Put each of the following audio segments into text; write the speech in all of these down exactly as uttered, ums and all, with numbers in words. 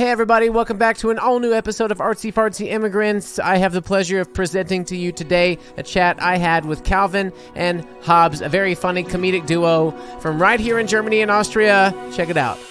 Hey everybody, welcome back to an all-new episode of Artsy Fartsy Immigrants. I have the pleasure of presenting to you today a chat I had with Calvin and Hobbs, a very funny comedic duo from right here in Germany and Austria. Check it out.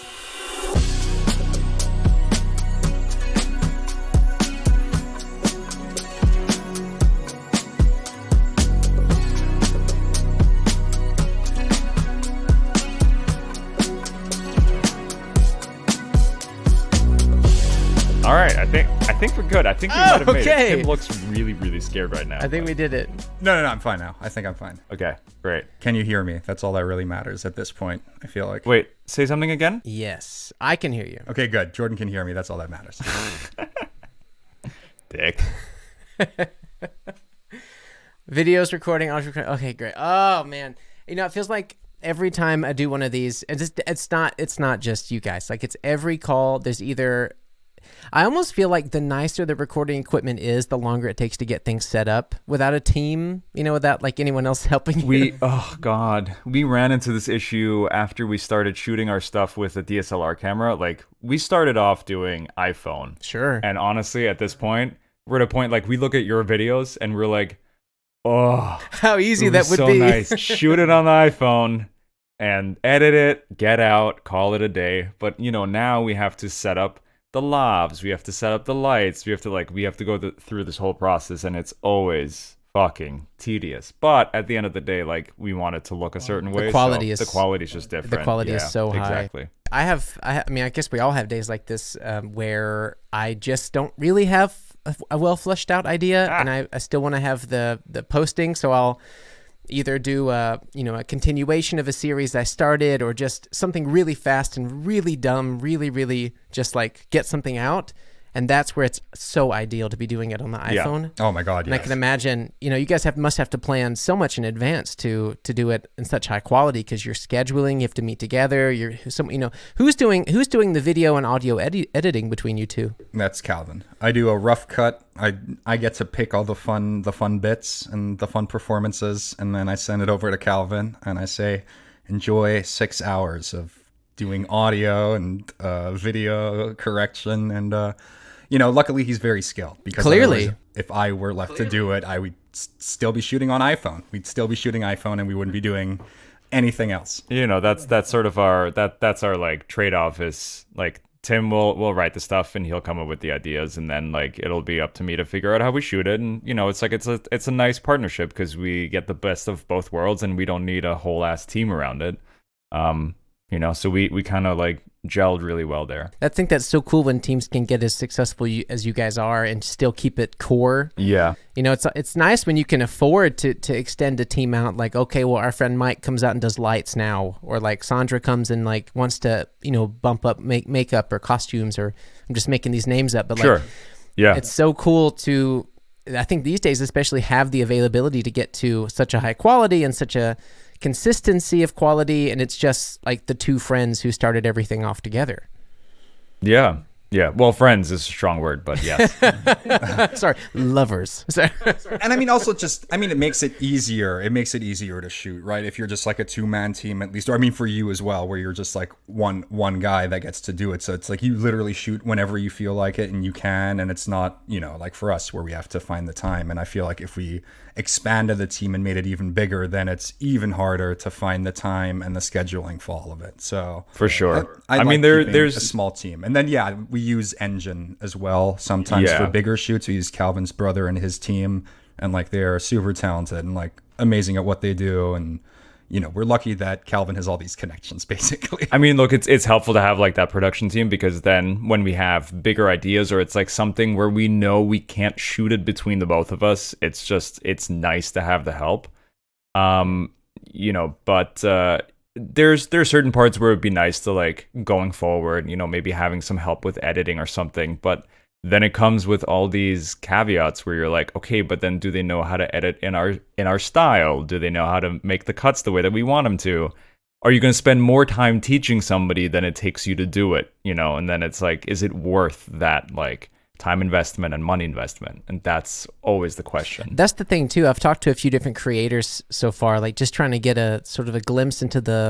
All right, I think I think we're good. I think we Oh, might have made okay. it. Tim looks really, really scared right now. I think but- we did it. No, no, no, I'm fine now. I think I'm fine. Okay, great. Can you hear me? That's all that really matters at this point, I feel like. Wait, say something again? Yes, I can hear you. Okay, good. Jordan can hear me. That's all that matters. Dick. Videos recording, audio recording. Okay, great. Oh man, you know it feels like every time I do one of these, and it's it's not it's not just you guys. Like it's every call. There's either I almost feel like the nicer the recording equipment is, the longer it takes to get things set up without a team. You know, without like anyone else helping you. We oh god, we ran into this issue after we started shooting our stuff with a D S L R camera. Like we started off doing iPhone. Sure. And honestly, at this point, we're at a point like we look at your videos and we're like, oh, How easy it that was would so be. nice. Shoot it on the iPhone and edit it, get out, call it a day. But you know, now we have to set up the lavs, we have to set up the lights, we have to like we have to go th- through this whole process, and it's always fucking tedious. But at the end of the day, like we want it to look a certain way. The quality so is the quality is just different. The quality Yeah, is so high. Exactly. I have, I, ha- I mean, I guess we all have days like this um, where I just don't really have a, a well fleshed out idea, Ah. and I, I still want to have the the posting. So I'll either do a you know a continuation of a series I started, or just something really fast and really dumb, really really just like get something out. And that's where it's so ideal to be doing it on the Yeah. iPhone. Oh my God, And yes. I can imagine, you know, you guys have must have to plan so much in advance to to do it in such high quality, because you're scheduling, you have to meet together. You're some, you know, who's doing who's doing the video and audio edi- editing between you two? That's Calvin. I do a rough cut. I I get to pick all the fun the fun bits and the fun performances, and then I send it over to Calvin and I say, enjoy six hours of doing audio and uh, video correction, and uh, you know, luckily he's very skilled, because Clearly. otherwise, if I were left to do it, I would s- still be shooting on iPhone. We'd still be shooting iPhone, and we wouldn't be doing anything else. You know, that's that's sort of our that that's our like trade-off is like Tim will will write the stuff and he'll come up with the ideas, and then like it'll be up to me to figure out how we shoot it. And you know, it's like it's a it's a nice partnership because we get the best of both worlds and we don't need a whole ass team around it. Um, you know, so we we kind of like gelled really well there. I think that's so cool when teams can get as successful you, as you guys are and still keep it core. Yeah. You know, it's it's nice when you can afford to to extend a team out. Like, okay, well, our friend Mike comes out and does lights now, or like Sandra comes and like wants to, you know, bump up make makeup or costumes, or I'm just making these names up, but like, Sure. Yeah. it's so cool to, I think these days especially, have the availability to get to such a high quality and such a consistency of quality, and it's just like the two friends who started everything off together. Yeah. Yeah. Well, friends is a strong word, but yes. Sorry, lovers. Sorry. And I mean, also just, I mean, it makes it easier. It makes it easier to shoot, right? If you're just like a two man team, at least, or I mean, for you as well, where you're just like one, one guy that gets to do it. So it's like, you literally shoot whenever you feel like it and you can. And it's not, you know, like for us where we have to find the time. And I feel like if we expanded the team and made it even bigger, then it's even harder to find the time and the scheduling for all of it. So For sure. I, I, like mean, there keeping there's a small team. And then, yeah, we use Engine as well. Sometimes Yeah. for bigger shoots, we use Calvin's brother and his team. And like, they're super talented and like amazing at what they do. And, you know, we're lucky that Calvin has all these connections, basically. I mean, look, it's it's helpful to have like that production team, because then when we have bigger ideas, or it's like something where we know we can't shoot it between the both of us, it's just it's nice to have the help. Um, you know, but uh there's there's certain parts where it'd be nice to like going forward, you know, maybe having some help with editing or something, but then it comes with all these caveats where you're like, okay, but then do they know how to edit in our in our style? Do they know how to make the cuts the way that we want them to? Are you going to spend more time teaching somebody than it takes you to do it? You know, and then it's like, is it worth that like time investment and money investment? And that's always the question. That's the thing too. I've talked to a few different creators so far, like just trying to get a sort of a glimpse into the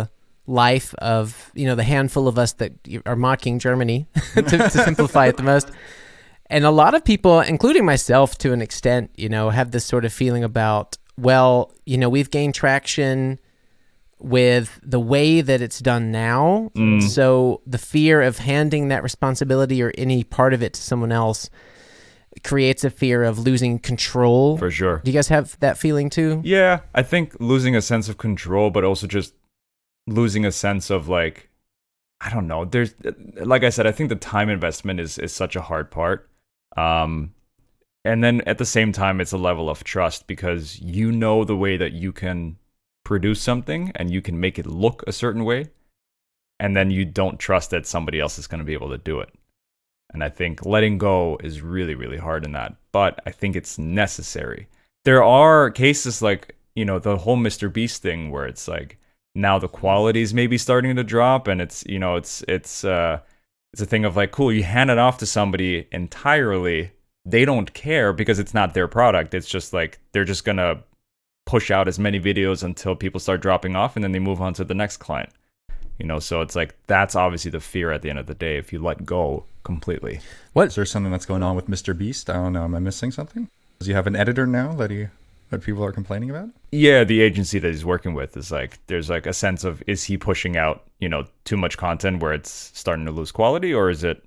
life of, you know, the handful of us that are mocking Germany, to, to simplify it the most. And a lot of people, including myself to an extent, you know, have this sort of feeling about, well, you know, we've gained traction with the way that it's done now. Mm. So the fear of handing that responsibility or any part of it to someone else creates a fear of losing control. For sure. Do you guys have that feeling too? Yeah, I think losing a sense of control, but also just losing a sense of like, I don't know. There's, like I said, I think the time investment is is such a hard part. Um, and then at the same time, it's a level of trust because you know the way that you can produce something and you can make it look a certain way, and then you don't trust that somebody else is going to be able to do it. And I think letting go is really, really hard in that. But I think it's necessary. There are cases like, you know, the whole Mister Beast thing where it's like now the quality is maybe starting to drop, and it's, you know, it's it's uh it's a thing of like, cool, you hand it off to somebody entirely. They don't care because it's not their product. It's just like they're just going to push out as many videos until people start dropping off, and then they move on to the next client. You know, so it's like that's obviously the fear at the end of the day if you let go completely. What is there something that's going on with Mister Beast? I don't know. Am I missing something? Does he have an editor now that he that people are complaining about? Yeah, the agency that he's working with is like there's like a sense of, is he pushing out, you know, too much content where it's starting to lose quality, or is it?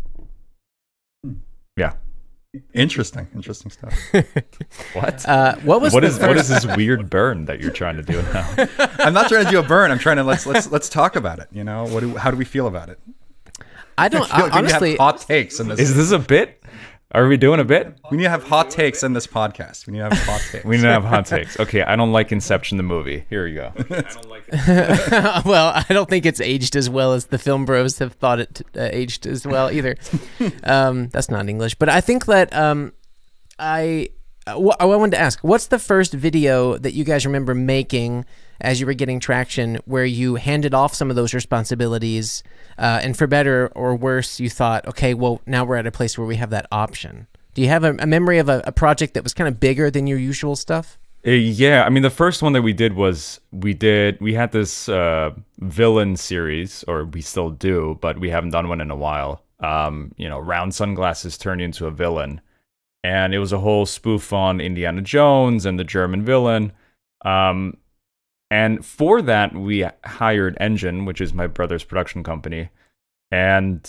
Yeah. Interesting, interesting stuff. What? Uh, what was what the is first... what is this weird burn that you're trying to do now? I'm not trying to do a burn. I'm trying to let's let's let's talk about it. You know, what do how do we feel about it? I don't I feel like I, honestly. we need to have hot takes in this. Is this a bit? Are we doing a bit? We need to have hot takes in this podcast. We need to have hot takes. We need to have hot takes. Okay, I don't like Inception the movie. Here you go. I don't like it. Well, I don't think it's aged as well as the film bros have thought it uh, aged as well either. um, that's not English, but I think that um, I uh, w- I wanted to ask, what's the first video that you guys remember making as you were getting traction where you handed off some of those responsibilities, uh, and for better or worse, you thought, okay, well, now we're at a place where we have that option. Do you have a, a memory of a, a project that was kind of bigger than your usual stuff? Uh, yeah, I mean, the first one that we did was we did we had this uh, villain series, or we still do, but we haven't done one in a while. Um, you know, round sunglasses turned into a villain, and it was a whole spoof on Indiana Jones and the German villain. Um, and for that, we hired Engine, which is my brother's production company, and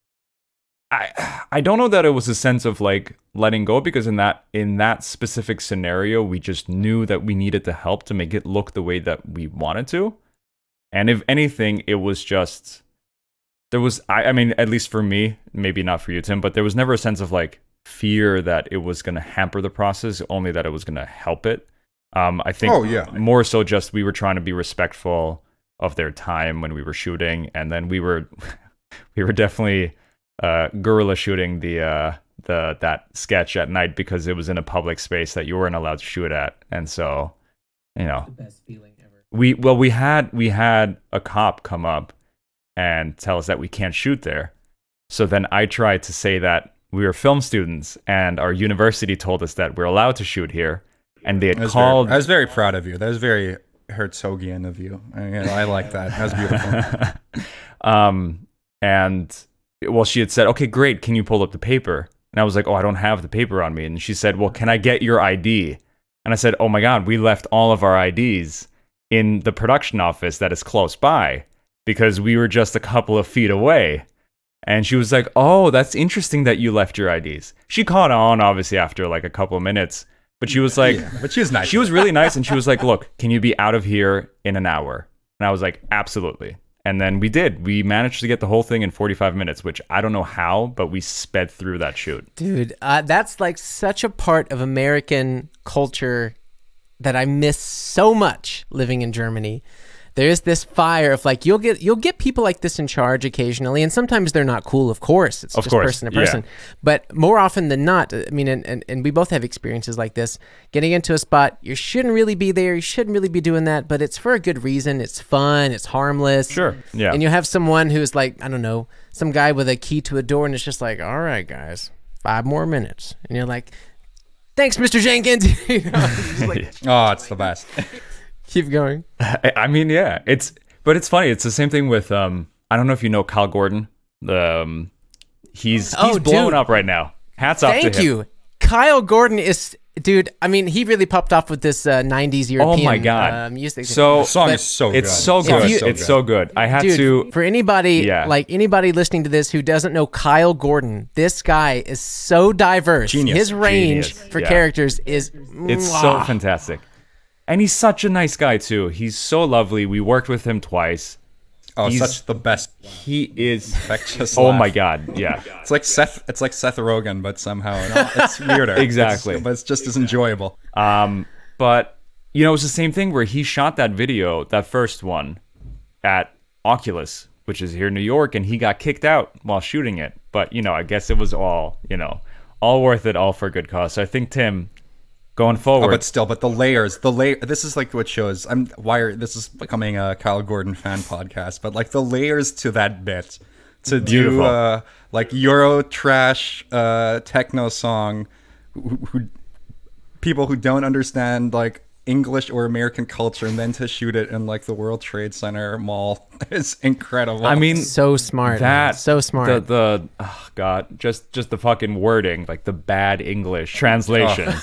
I I don't know that it was a sense of like letting go, because in that in that specific scenario, we just knew that we needed the help to make it look the way that we wanted to. And if anything, it was just there was I, I mean, at least for me, maybe not for you, Tim, but there was never a sense of like fear that it was going to hamper the process, only that it was going to help it. Um, I think oh, yeah. more so just we were trying to be respectful of their time when we were shooting, and then we were we were definitely uh, guerrilla shooting the uh, the that sketch at night because it was in a public space that you weren't allowed to shoot at, and so you know, The best feeling ever. we well we had we had a cop come up and tell us that we can't shoot there. So then I tried to say that we were film students and our university told us that we're allowed to shoot here, and they had I was called. Very, I was very proud of you. That was very Herzogian of you. I, I like that. That was beautiful. um, and well, she had said, "Okay, great. Can you pull up the paper?" And I was like, "Oh, I don't have the paper on me." And she said, "Well, can I get your I D?" And I said, "Oh my God, we left all of our I Ds in the production office that is close by because we were just a couple of feet away." And she was like, "Oh, that's interesting that you left your I Ds." She caught on, obviously, after like a couple of minutes. But she was like, yeah, but she was nice. She was really nice. And she was like, "Look, can you be out of here in an hour?" And I was like, "Absolutely." And then we did. We managed to get the whole thing in forty-five minutes, which I don't know how, but we sped through that shoot. Dude, uh, that's like such a part of American culture that I miss so much living in Germany. There's this fire of like, you'll get you'll get people like this in charge occasionally, and sometimes they're not cool, of course. It's Of just course, person to person. yeah. But more often than not, I mean, and, and, and we both have experiences like this, getting into a spot, you shouldn't really be there, you shouldn't really be doing that, but it's for a good reason. It's fun, it's harmless. Sure, yeah. And you have someone who's like, I don't know, some guy with a key to a door, and it's just like, all right, guys, five more minutes. And you're like, thanks, Mister Jenkins. You know, just like, Oh, it's the best. keep going. I I mean, yeah, it's But it's funny. It's the same thing with um. I don't know if you know Kyle Gordon. The um, he's he's Oh, blowing dude. up right now. Hats off Thank to him. you. Kyle Gordon is, dude, I mean, he really popped off with this uh, nineties European Oh my god. uh, music. So The song But is so good. it's so If good. you- it's so good. I had Dude, to. for anybody, Yeah. like anybody listening to this who doesn't know Kyle Gordon, this guy is so diverse. Genius. His range Genius. for Yeah. characters is It's mwah. so fantastic. And he's such a nice guy too. He's so lovely. We worked with him twice. Oh, He's- such the best. He is. Infectious Oh laugh. my god. Yeah. It's like Seth. It's like Seth Rogen, but somehow no, it's weirder. Exactly. It's- but it's just as enjoyable. Um, but you know, it's the same thing where he shot that video, that first one, at Oculus, which is here in New York, and he got kicked out while shooting it. But you know, I guess it was all, you know, all worth it, all for a good cause. So I think Tim, going Oh, forward, but still, but the layers, the layer. This is like what shows. I'm why are, this is becoming a Kyle Gordon fan podcast, but like the layers to that bit to Beautiful. do uh, like Euro trash uh, techno song, who, who people who don't understand like English or American culture, and then to shoot it in like the World Trade Center mall is incredible. I mean, so smart. man. that so smart. The the oh god, just just the fucking wording, like the bad English translations.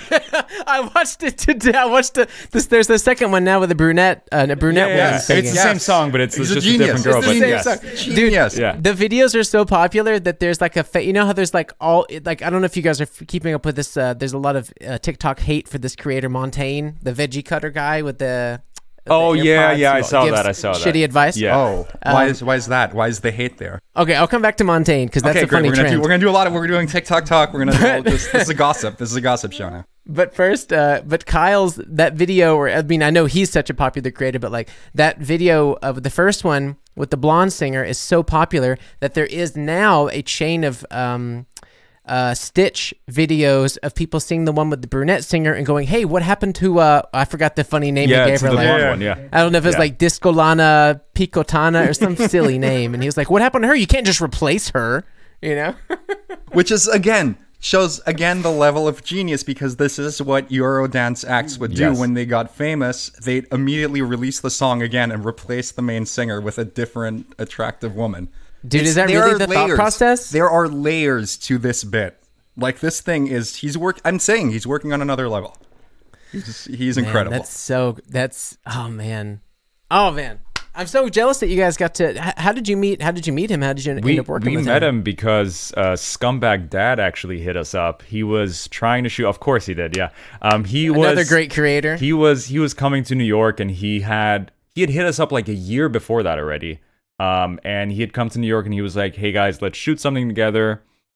I watched it today. I watched the, this. There's the second one now with the brunette, uh, a brunette Yeah, woman it's singing. the Yes. same song, but it's, He's it's a just genius. a different girl. It's But the same yes, song. Dude, Genius. yeah. The videos are so popular that there's like a fa- you know how there's like all like I don't know if you guys are f- keeping up with this. Uh, there's a lot of uh, TikTok hate for this creator Montaigne, the veggie cutter guy with the. with Oh, the yeah, AirPods yeah, I who saw gives that, I saw that. Shitty advice. Yeah. Oh, why Um, is why is that? Why is the hate there? Okay, I'll come back to Montaigne because that's Okay, a great. funny We're gonna trend. do we're gonna do a lot of we're doing TikTok talk. We're gonna do all this. This is a gossip. This is a gossip show now. But first, uh, but Kyle's that video, or I mean, I know he's such a popular creator, but like that video of the first one with the blonde singer is so popular that there is now a chain of um, uh, Stitch videos of people seeing the one with the brunette singer and going, "Hey, what happened to?" Uh, I forgot the funny name Yeah, he gave to her. the Like, blonde one, yeah. I don't know if it's Yeah. like Discolana Picotana or some silly name, and he was like, "What happened to her? You can't just replace her," you know. Which is again shows again the level of genius, because this is what Eurodance acts would do Yes. when they got famous. They'd immediately release the song again and replace the main singer with a different attractive woman. Dude, It's- is that there really are the thought layers. process? There are layers to this bit. Like this thing is he's work I'm saying he's working on another level. He's he's Man, incredible. That's so. That's oh man, oh man. I'm so jealous that you guys got to. h- How did you meet? How did you meet him? How did you We, end up working we with met him? him because uh, Scumbag Dad actually hit us up. He was trying to shoot. Of course he did. Yeah. Um. He Another was great creator. He was he was coming to New York, and he had he had hit us up like a year before that already. Um. And he had come to New York, and he was like, "Hey guys, let's shoot something together.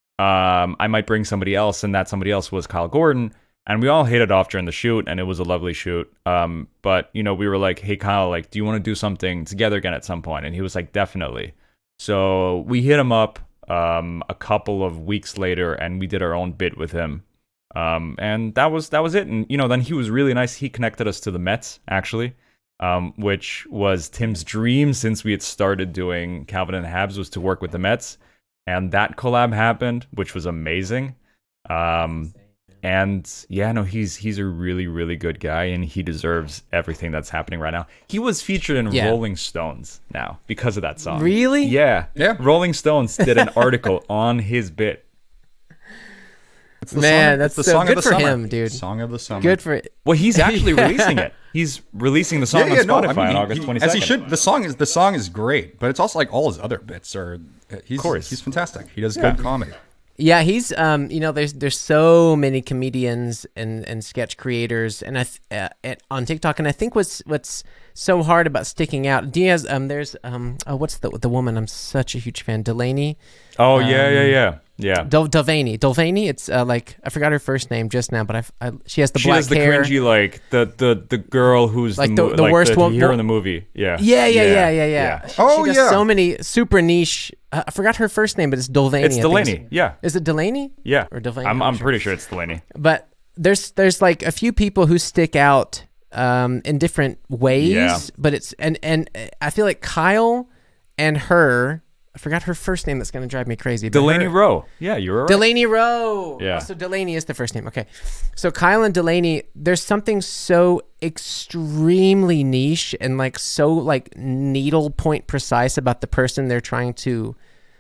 Um. I might bring somebody else," and that somebody else was Kyle Gordon. And we all hit it off during the shoot, and it was a lovely shoot. Um, but you know, we were like, "Hey, Kyle, like, do you want to do something together again at some point?" And he was like, "Definitely." So we hit him up um, a couple of weeks later, and we did our own bit with him. Um, and that was that was it. And you know, then he was really nice. He connected us to the Mets, actually, um, which was Tim's dream since we had started doing Calvin and Habs, was to work with the Mets. And that collab happened, which was amazing. Um, And yeah, no, he's he's a really, really good guy, and he deserves everything that's happening right now. He was featured in Yeah. Rolling Stones now because of that song. Really? Yeah. Yeah. Rolling Stones did an article on his bit. It's the Man, song- that's it's the so song good of the for summer. him, dude. Song of the summer. Good for it. Well, he's actually Yeah. releasing it. He's releasing the song Yeah, yeah, on no, Spotify I mean, on he- August he- twenty as second. he should. The song is the song is great, but it's also like all his other bits are. He's, Of course. he's fantastic. He does Yeah. good comedy. Yeah, he's um, you know, there's there's so many comedians and, and sketch creators and I th- uh, at, on TikTok, and I think what's what's so hard about sticking out. Diaz, um, there's um, oh, what's the the woman? I'm such a huge fan, Delaney. Oh yeah, yeah, um, yeah, yeah. Dul- Dulvaney. Dulvaney. It's uh, like I forgot her first name just now, but I, I she has the She black has the hair. cringy, like the the the girl who's Like the, the- mo- the like worst the one- hero in the movie. Yeah. Yeah, yeah, yeah, yeah, yeah. She, Oh, she does yeah. so many super niche. Uh, I forgot her first name, but it's Dulvaney. It's I think Delaney. Yeah. Is it Delaney? Yeah. Or Delaney? I'm I'm I'm sure. pretty sure it's Delaney. But there's there's like a few people who stick out um, in different ways. Yeah. But it's and and I feel like Kyle and her I forgot her first name. That's gonna drive me crazy. but Delaney her- Rowe. Yeah, you were right. Delaney Rowe. Yeah. Oh, so Delaney is the first name. Okay. So Kyle and Delaney, there's something so extremely niche and like so like needle point precise about the person they're trying to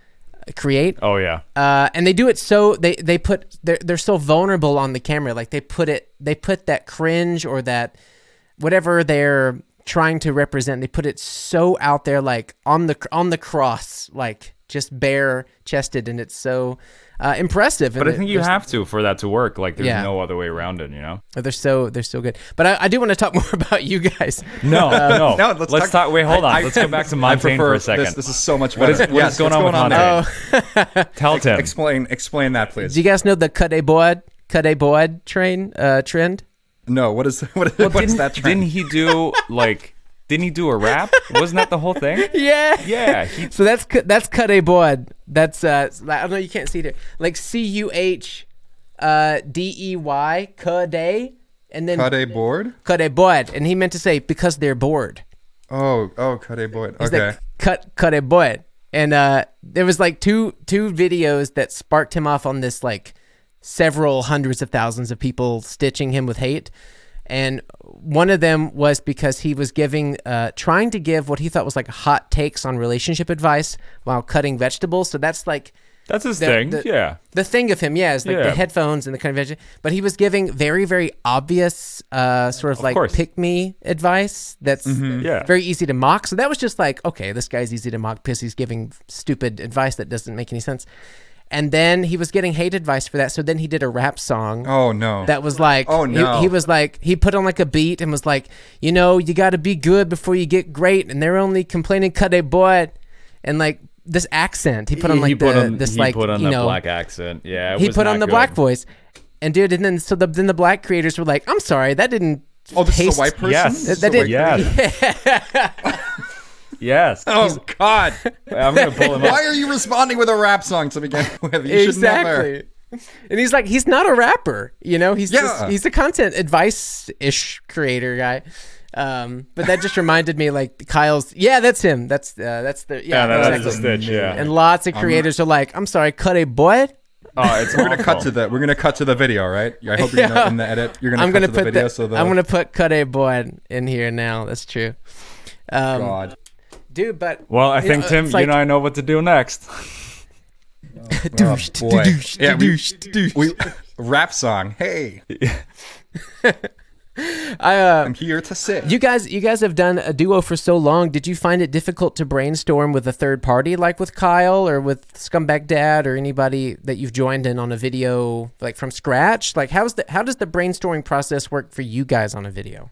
create. Oh yeah. Uh, and they do it so they they put they're they're so vulnerable on the camera. Like they put it they put that cringe or that whatever they're trying to represent. They put it so out there, like on the on the cross, like just bare chested, and it's so uh, impressive. But and I think it- you there's- have to for that to work. Like there's Yeah. no other way around it, you know? They're so they're so good. But I, I do want to talk more about you guys. No, no. No, let's, let's talk, talk- Wait, hold on. I- I- let's go back to I Montaigne prefer for a second. This, this is so much What better. is- what Yes, is going what's on with there? Montaigne? Tell Tim. Explain, explain that, please. Do you guys know the cut a board cut a board train uh, trend? No, what is what, Well, what is didn't, that trend? didn't he do like? Didn't he do a rap? Wasn't that the whole thing? Yeah. Yeah. He, So that's cu- that's cut a board. That's uh I don't know, you can't see it. Like C U H uh D E Y cut a and then Cut a board? cut a board, and he meant to say because they're bored. Oh, oh, cut a board. He's Okay. like cut cut a board. And uh there was like two two videos that sparked him off on this, like several hundreds of thousands of people stitching him with hate. And one of them was because he was giving, uh, trying to give what he thought was like hot takes on relationship advice while cutting vegetables. So that's like that's his the- thing. the- yeah. the thing of him, yeah, is like Yeah. the headphones and the kind of veg. But he was giving very, very obvious, uh, sort of, Of like course. pick me advice. That's Yeah. very easy to mock. So that was just like, okay, this guy's easy to mock because he's giving stupid advice that doesn't make any sense. And then he was getting hate advice for that. So then he did a rap song. Oh no. That was like, Oh, he- no. he, was like, he put on like a beat and was like, you know, you got to be good before you get great. And they're only complaining cut a boy. And like this accent, he put on like he the, put on, this he like, put on you that know, black accent. Yeah. It he was put not on the good. black voice. And dude, and then, so the, then the black creators were like, I'm sorry, that didn't oh, this is taste- a white person? Yes. This is That a white Yeah. person? Yes. Oh God. I'm gonna pull him up. Why are you responding with a rap song to begin with? You should never. Exactly. And he's like, he's not a rapper, you know. He's Yeah. just, he's a content advice ish creator guy. Um, but that just reminded me, like Kyle's. Yeah, that's him. That's uh, that's the yeah. Yeah, no, that is exactly. a stitch. Yeah. And lots of creators are like, I'm sorry, cut a boy. Oh, it's We're gonna cut awful. to the we're gonna cut to the video, right? I hope you're Yeah. gonna, in the edit. You're gonna I'm cut gonna to the put video. the, so the I'm gonna put cut a boy in here now. That's true. Um, God. dude, but Well, I you think know, Tim, it's like- you and I know what to do next. douche, Oh, boy. douche, Yeah, we- douche, douche. We rap song. Hey, I uh, I'm here to sit. You guys, you guys have done a duo for so long. Did you find it difficult to brainstorm with a third party, like with Kyle or with Scumbag Dad or anybody that you've joined in on a video, like from scratch? Like, how's the how does the brainstorming process work for you guys on a video?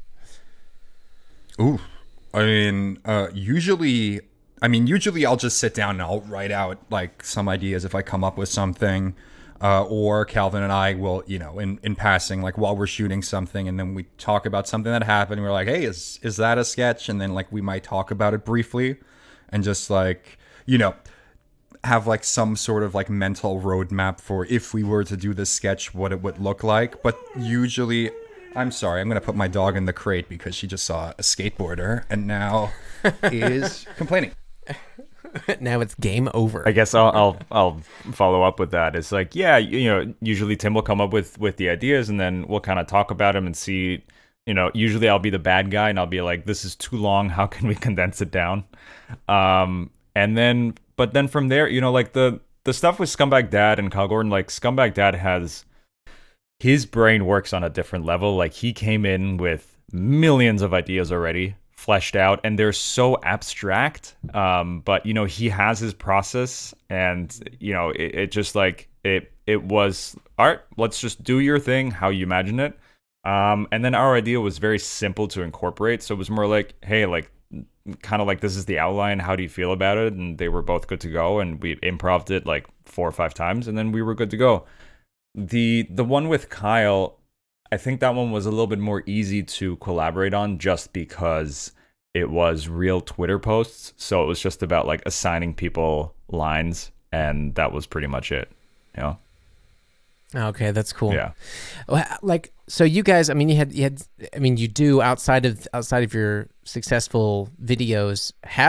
Ooh, I mean, uh, usually, I mean, usually I'll just sit down and I'll write out like some ideas if I come up with something, uh, or Calvin and I will, you know, in, in passing, like while we're shooting something, and then we talk about something that happened. We're like, hey, is is that a sketch? And then like we might talk about it briefly, and just like, you know, have like some sort of like mental roadmap for if we were to do this sketch, what it would look like. But usually. I'm sorry, I'm going to put my dog in the crate because she just saw a skateboarder and now is complaining. Now it's game over. I guess I'll, I'll I'll follow up with that. It's like, yeah, you, you know, usually Tim will come up with with the ideas, and then we'll kind of talk about them and see. You know, usually I'll be the bad guy, and I'll be like, "This is too long. How can we condense it down?" Um, and then, but then from there, you know, like the the stuff with Scumbag Dad and Kyle Gordon, like Scumbag Dad has. His brain works on a different level. Like he came in with millions of ideas already fleshed out, and they're so abstract. Um, but you know, he has his process, and you know, it, it just like it. It was art. Let's just do your thing, how you imagine it. Um, and then our idea was very simple to incorporate. So it was more like, hey, like kind of like this is the outline. How do you feel about it? And they were both good to go, and we improv'd it like four or five times, and then we were good to go. The the one with Kyle, I think that one was a little bit more easy to collaborate on just because it was real Twitter posts. So it was just about like assigning people lines, and that was pretty much it. You know? Okay, that's cool. Yeah. Well, like, so you guys, I mean, you had, you had, I mean, you do outside of outside of your successful videos have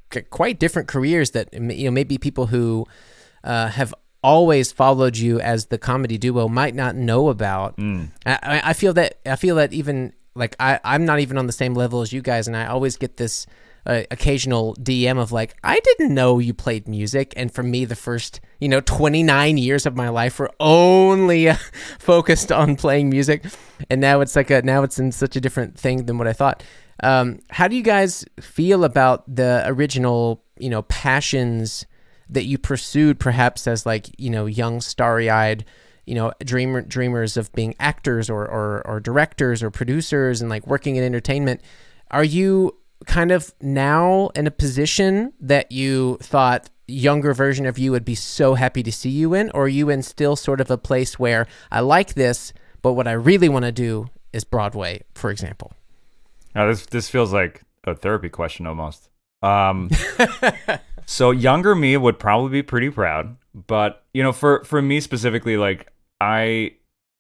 c- quite different careers that, you know, maybe people who uh, have always followed you as the comedy duo might not know about. Mm. I, I feel that I feel that even like I, I'm not even on the same level as you guys, and I always get this uh, occasional D M of like, I didn't know you played music, and for me, the first you know twenty-nine years of my life were only uh, focused on playing music, and now it's like a now it's in such a different thing than what I thought. Um, how do you guys feel about the original you know passions that you pursued, perhaps as like you know young starry-eyed you know dreamer dreamers of being actors or, or or directors or producers and like working in entertainment? Are you kind of now in a position that you thought younger version of you would be so happy to see you in, or are you in still sort of a place where I like this, but what I really want to do is Broadway, for example? Now, this this feels like a therapy question almost. Um, so younger me would probably be pretty proud, but you know, for for me specifically, like I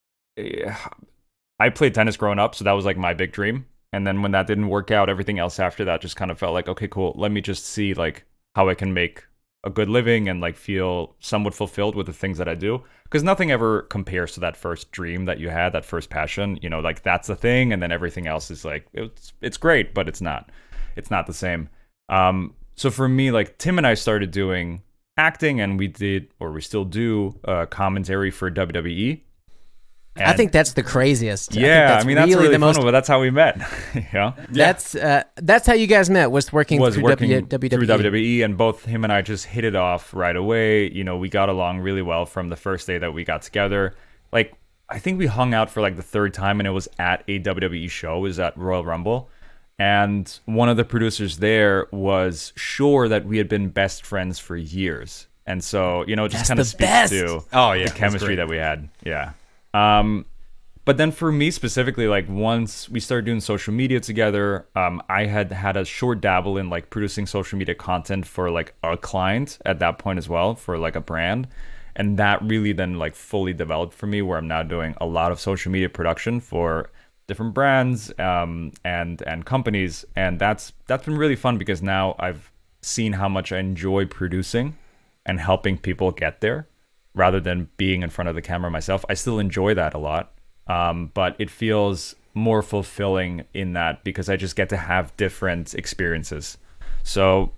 I played tennis growing up, so that was like my big dream. And then when that didn't work out, everything else after that just kind of felt like, okay, cool. Let me just see like how I can make a good living and like feel somewhat fulfilled with the things that I do. Because nothing ever compares to that first dream that you had, that first passion. You know, like that's the thing, and then everything else is like it's it's great, but it's not. It's not the same. Um, so for me, like Tim and I started doing acting, and we did, or we still do, uh, commentary for W W E. And I think that's the craziest. Yeah, I, think that's I mean that's really, really the fun, most. but that's how we met. yeah, That's uh, that's how you guys met, was working was through working w- WWE. through W W E, and both him and I just hit it off right away. You know, we got along really well from the first day that we got together. Like, I think we hung out for like the third time, and it was at a W W E show. It was at Royal Rumble, and one of the producers there was sure that we had been best friends for years, and so you know, it just That's kind of the speaks best. to Oh, yeah, the that's chemistry great. that we had. Yeah. Um, But then for me specifically, like once we started doing social media together, um, I had had a short dabble in like producing social media content for like a client at that point as well, for like a brand. And that really then like fully developed for me, where I'm now doing a lot of social media production for different brands um, and and companies. And that's that's been really fun, because now I've seen how much I enjoy producing and helping people get there rather than being in front of the camera myself. I still enjoy that a lot. Um, but it feels more fulfilling in that, because I just get to have different experiences. So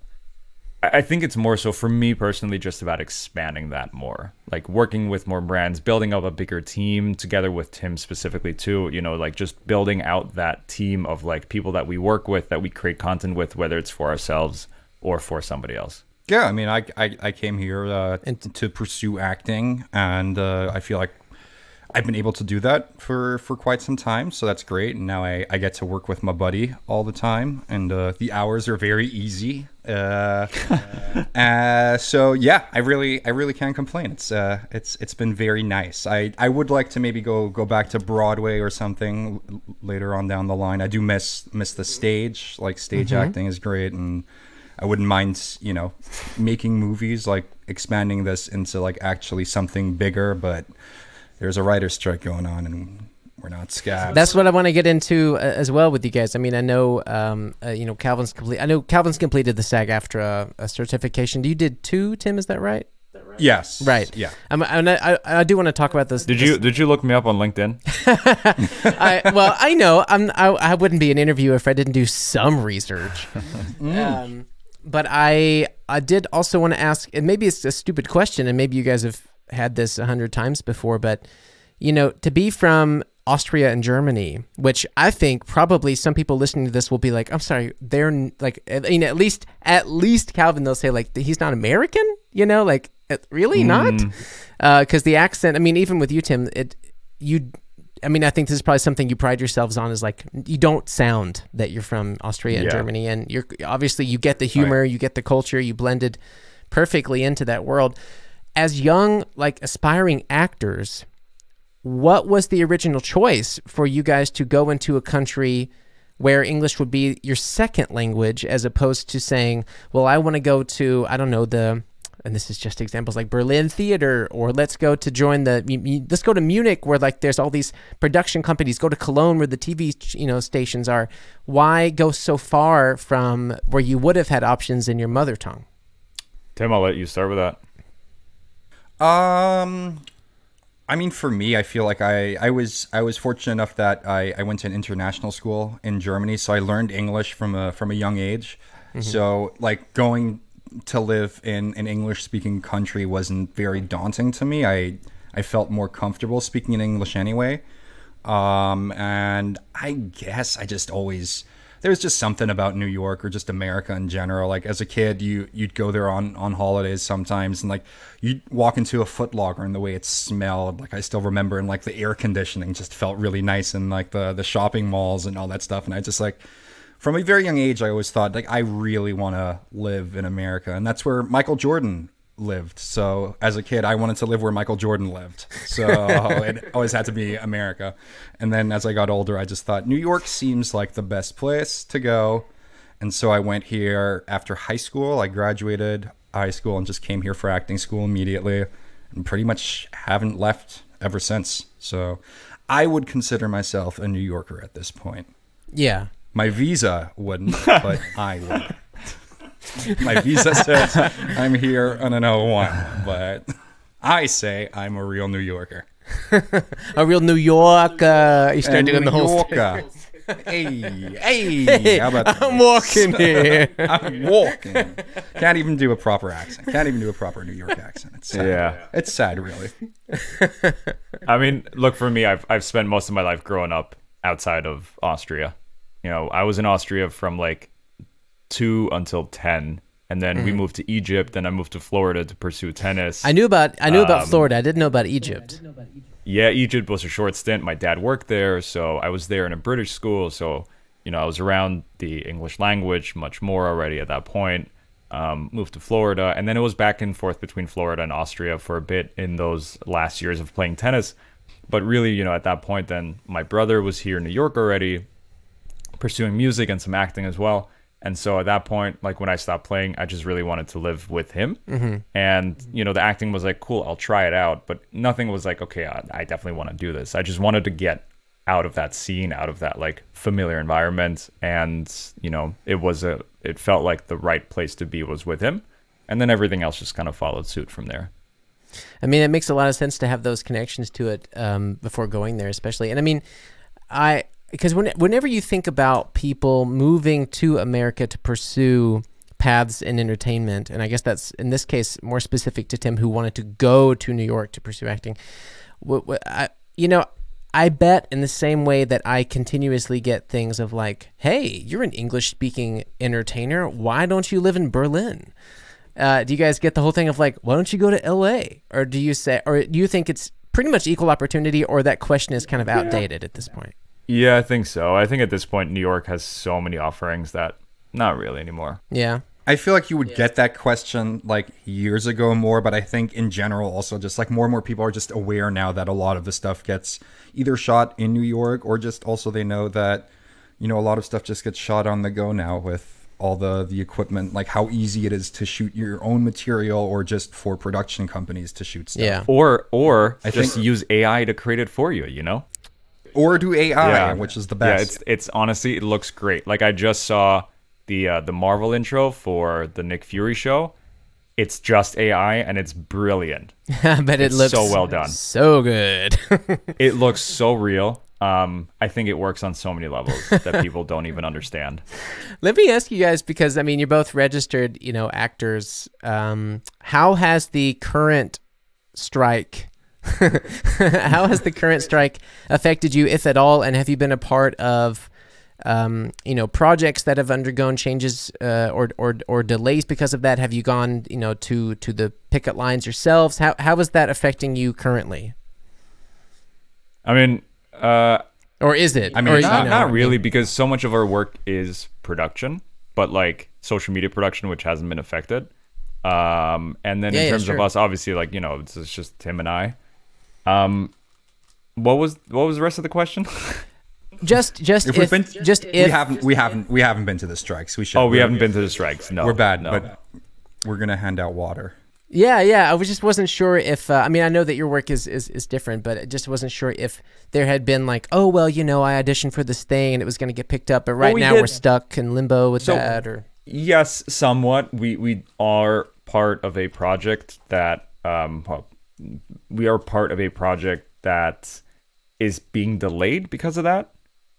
I I think it's more so for me personally just about expanding that more, like working with more brands, building up a bigger team together with Tim specifically too, you know, like just building out that team of like people that we work with, that we create content with, whether it's for ourselves or for somebody else. Yeah, I mean, I I, I came here uh, to pursue acting, and uh, I feel like I've been able to do that for, for quite some time, so that's great. And now I, I get to work with my buddy all the time, and uh, the hours are very easy. Uh, uh, so yeah, I really I really can't complain. It's uh it's it's been very nice. I, I would like to maybe go go back to Broadway or something l- later on down the line. I do miss miss the stage. Like stage Mm-hmm. acting is great, and I wouldn't mind, you know, making movies, like expanding this into like actually something bigger, but there's a writer's strike going on, and we're not scabs. That's what I want to get into uh, as well with you guys. I mean, I know, um, uh, you know, Calvin's complete. I know Calvin's completed the SAG-AFTRA a certification. You did two, Tim? Is that right? Yes. Right. Yeah. I'm, I'm, I, I do want to talk about this. Did this- you did you look me up on LinkedIn? I, well, I know. I'm. I, I wouldn't be an interviewer if I didn't do some research. um, but I, I did also want to ask, and maybe it's a stupid question, and maybe you guys have had this a hundred times before, but you know, to be from Austria and Germany, which I think probably some people listening to this will be like, I'm sorry, they're n- like, I mean, at least, at least Calvin, they'll say like, he's not American, you know, like uh, really not? Uh, cause the accent, I mean, even with you, Tim, it, you, I mean, I think this is probably something you pride yourselves on, is like, you don't sound that you're from Austria and Yeah. Germany, and you're obviously, you get the humor, you get the culture, you blended perfectly into that world. As young, like aspiring actors, what was the original choice for you guys to go into a country where English would be your second language, as opposed to saying, well, I want to go to, I don't know, the and this is just examples like Berlin Theater, or let's go to join the, let's go to Munich where like there's all these production companies, go to Cologne where the T V, you know, stations are. Why go so far from where you would have had options in your mother tongue? Tim, I'll let you start with that. Um, I mean, for me, I feel like I, I was I was fortunate enough that I, I went to an international school in Germany, so I learned English from a from a young age. Mm-hmm. So like going to live in an English speaking country wasn't very daunting to me. I I felt more comfortable speaking in English anyway. Um, and I guess I just always, there was just something about New York or just America in general. Like as a kid, you, you'd go there on, on holidays sometimes, and like you'd walk into a Foot Locker and the way it smelled, like I still remember, and like the air conditioning just felt really nice, and like the, the shopping malls and all that stuff. And I just like, from a very young age, I always thought, like, I really want to live in America. And that's where Michael Jordan lived. So as a kid, I wanted to live where Michael Jordan lived. So it always had to be America. And then as I got older, I just thought New York seems like the best place to go. And so I went here after high school. I graduated high school and just came here for acting school immediately. And pretty much haven't left ever since. So I would consider myself a New Yorker at this point. Yeah. My visa wouldn't, but I would. My visa says I'm here on an O one, but I say I'm a real New Yorker. A real New Yorker. You start doing the whole Yorker. Hey, hey, hey, how about I'm walking here. I'm walking. Can't even do a proper accent. Can't even do a proper New York accent. It's sad. Yeah. It's sad, really. I mean, look, for me, I've I've spent most of my life growing up outside of Austria. You know, I was in Austria from like two until ten, and then mm. we moved to Egypt, and I moved to Florida to pursue tennis. I knew about I knew um, about Florida. I didn't know about Egypt. Yeah, Egypt was a short stint. My dad worked there, so I was there in a British school. So, you know, I was around the English language much more already at that point. Um, moved to Florida, and then it was back and forth between Florida and Austria for a bit in those last years of playing tennis. But really, you know, at that point, then my brother was here in New York already, pursuing music and some acting as well. And so at that point, like when I stopped playing, I just really wanted to live with him. Mm-hmm. And, you know, the acting was like, cool, I'll try it out. But nothing was like, okay, I, I definitely want to do this. I just wanted to get out of that scene, out of that like familiar environment. And, you know, it was a, it felt like the right place to be was with him. And then everything else just kind of followed suit from there. I mean, it makes a lot of sense to have those connections to it um, before going there, especially. And I mean, I, Because when, whenever you think about people moving to America to pursue paths in entertainment, and I guess that's, in this case, more specific to Tim, who wanted to go to New York to pursue acting, what, what, I, you know, I bet in the same way that I continuously get things of like, hey, you're an English-speaking entertainer. Why don't you live in Berlin? Uh, do you guys get the whole thing of like, why don't you go to L A? Or do you say, or do you think it's pretty much equal opportunity, or that question is kind of outdated at this point? Yeah, I think so. I think at this point, New York has so many offerings that not really anymore. Yeah. I feel like you would yeah. get that question like years ago more, but I think in general also just like more and more people are just aware now that a lot of the stuff gets either shot in New York, or just also they know that, you know, a lot of stuff just gets shot on the go now with all the, the equipment, like how easy it is to shoot your own material, or just for production companies to shoot stuff. Yeah. Or, or I just think, use A I to create it for you, you know? Or do A I, yeah. which is the best. Yeah, it's it's honestly, it looks great. Like I just saw the uh, the Marvel intro for the Nick Fury show. It's just A I and it's brilliant. But it it's looks so well done. So good. It looks so real. Um, I think it works on so many levels that people don't even understand. Let me ask you guys, because I mean, you're both registered, you know, actors. Um, how has the current strike How has the current strike affected you, if at all? And have you been a part of, um, you know, projects that have undergone changes uh, or, or or delays because of that? Have you gone, you know, to to the picket lines yourselves? How how is that affecting you currently? I mean, uh, or is it? I mean, or, not, you know, not really, because so much of our work is production, but like social media production, which hasn't been affected. Um, and then yeah, in yeah, terms sure. of us, obviously, like, you know, it's, it's just Tim and I. Um, what was what was the rest of the question? Just just if, if we've been, just if we haven't we haven't we haven't been to the strikes. We should. Oh, we haven't been to the strikes. No, we're bad, no. but we're gonna hand out water. Yeah, yeah. I was just wasn't sure if uh, I mean I know that your work is, is is different, but I just wasn't sure if there had been like, oh well, you know, I auditioned for this thing and it was going to get picked up, but right we now did- we're stuck in limbo with So- that. Or Yes, somewhat. We we are part of a project that um well, we are part of a project that is being delayed because of that.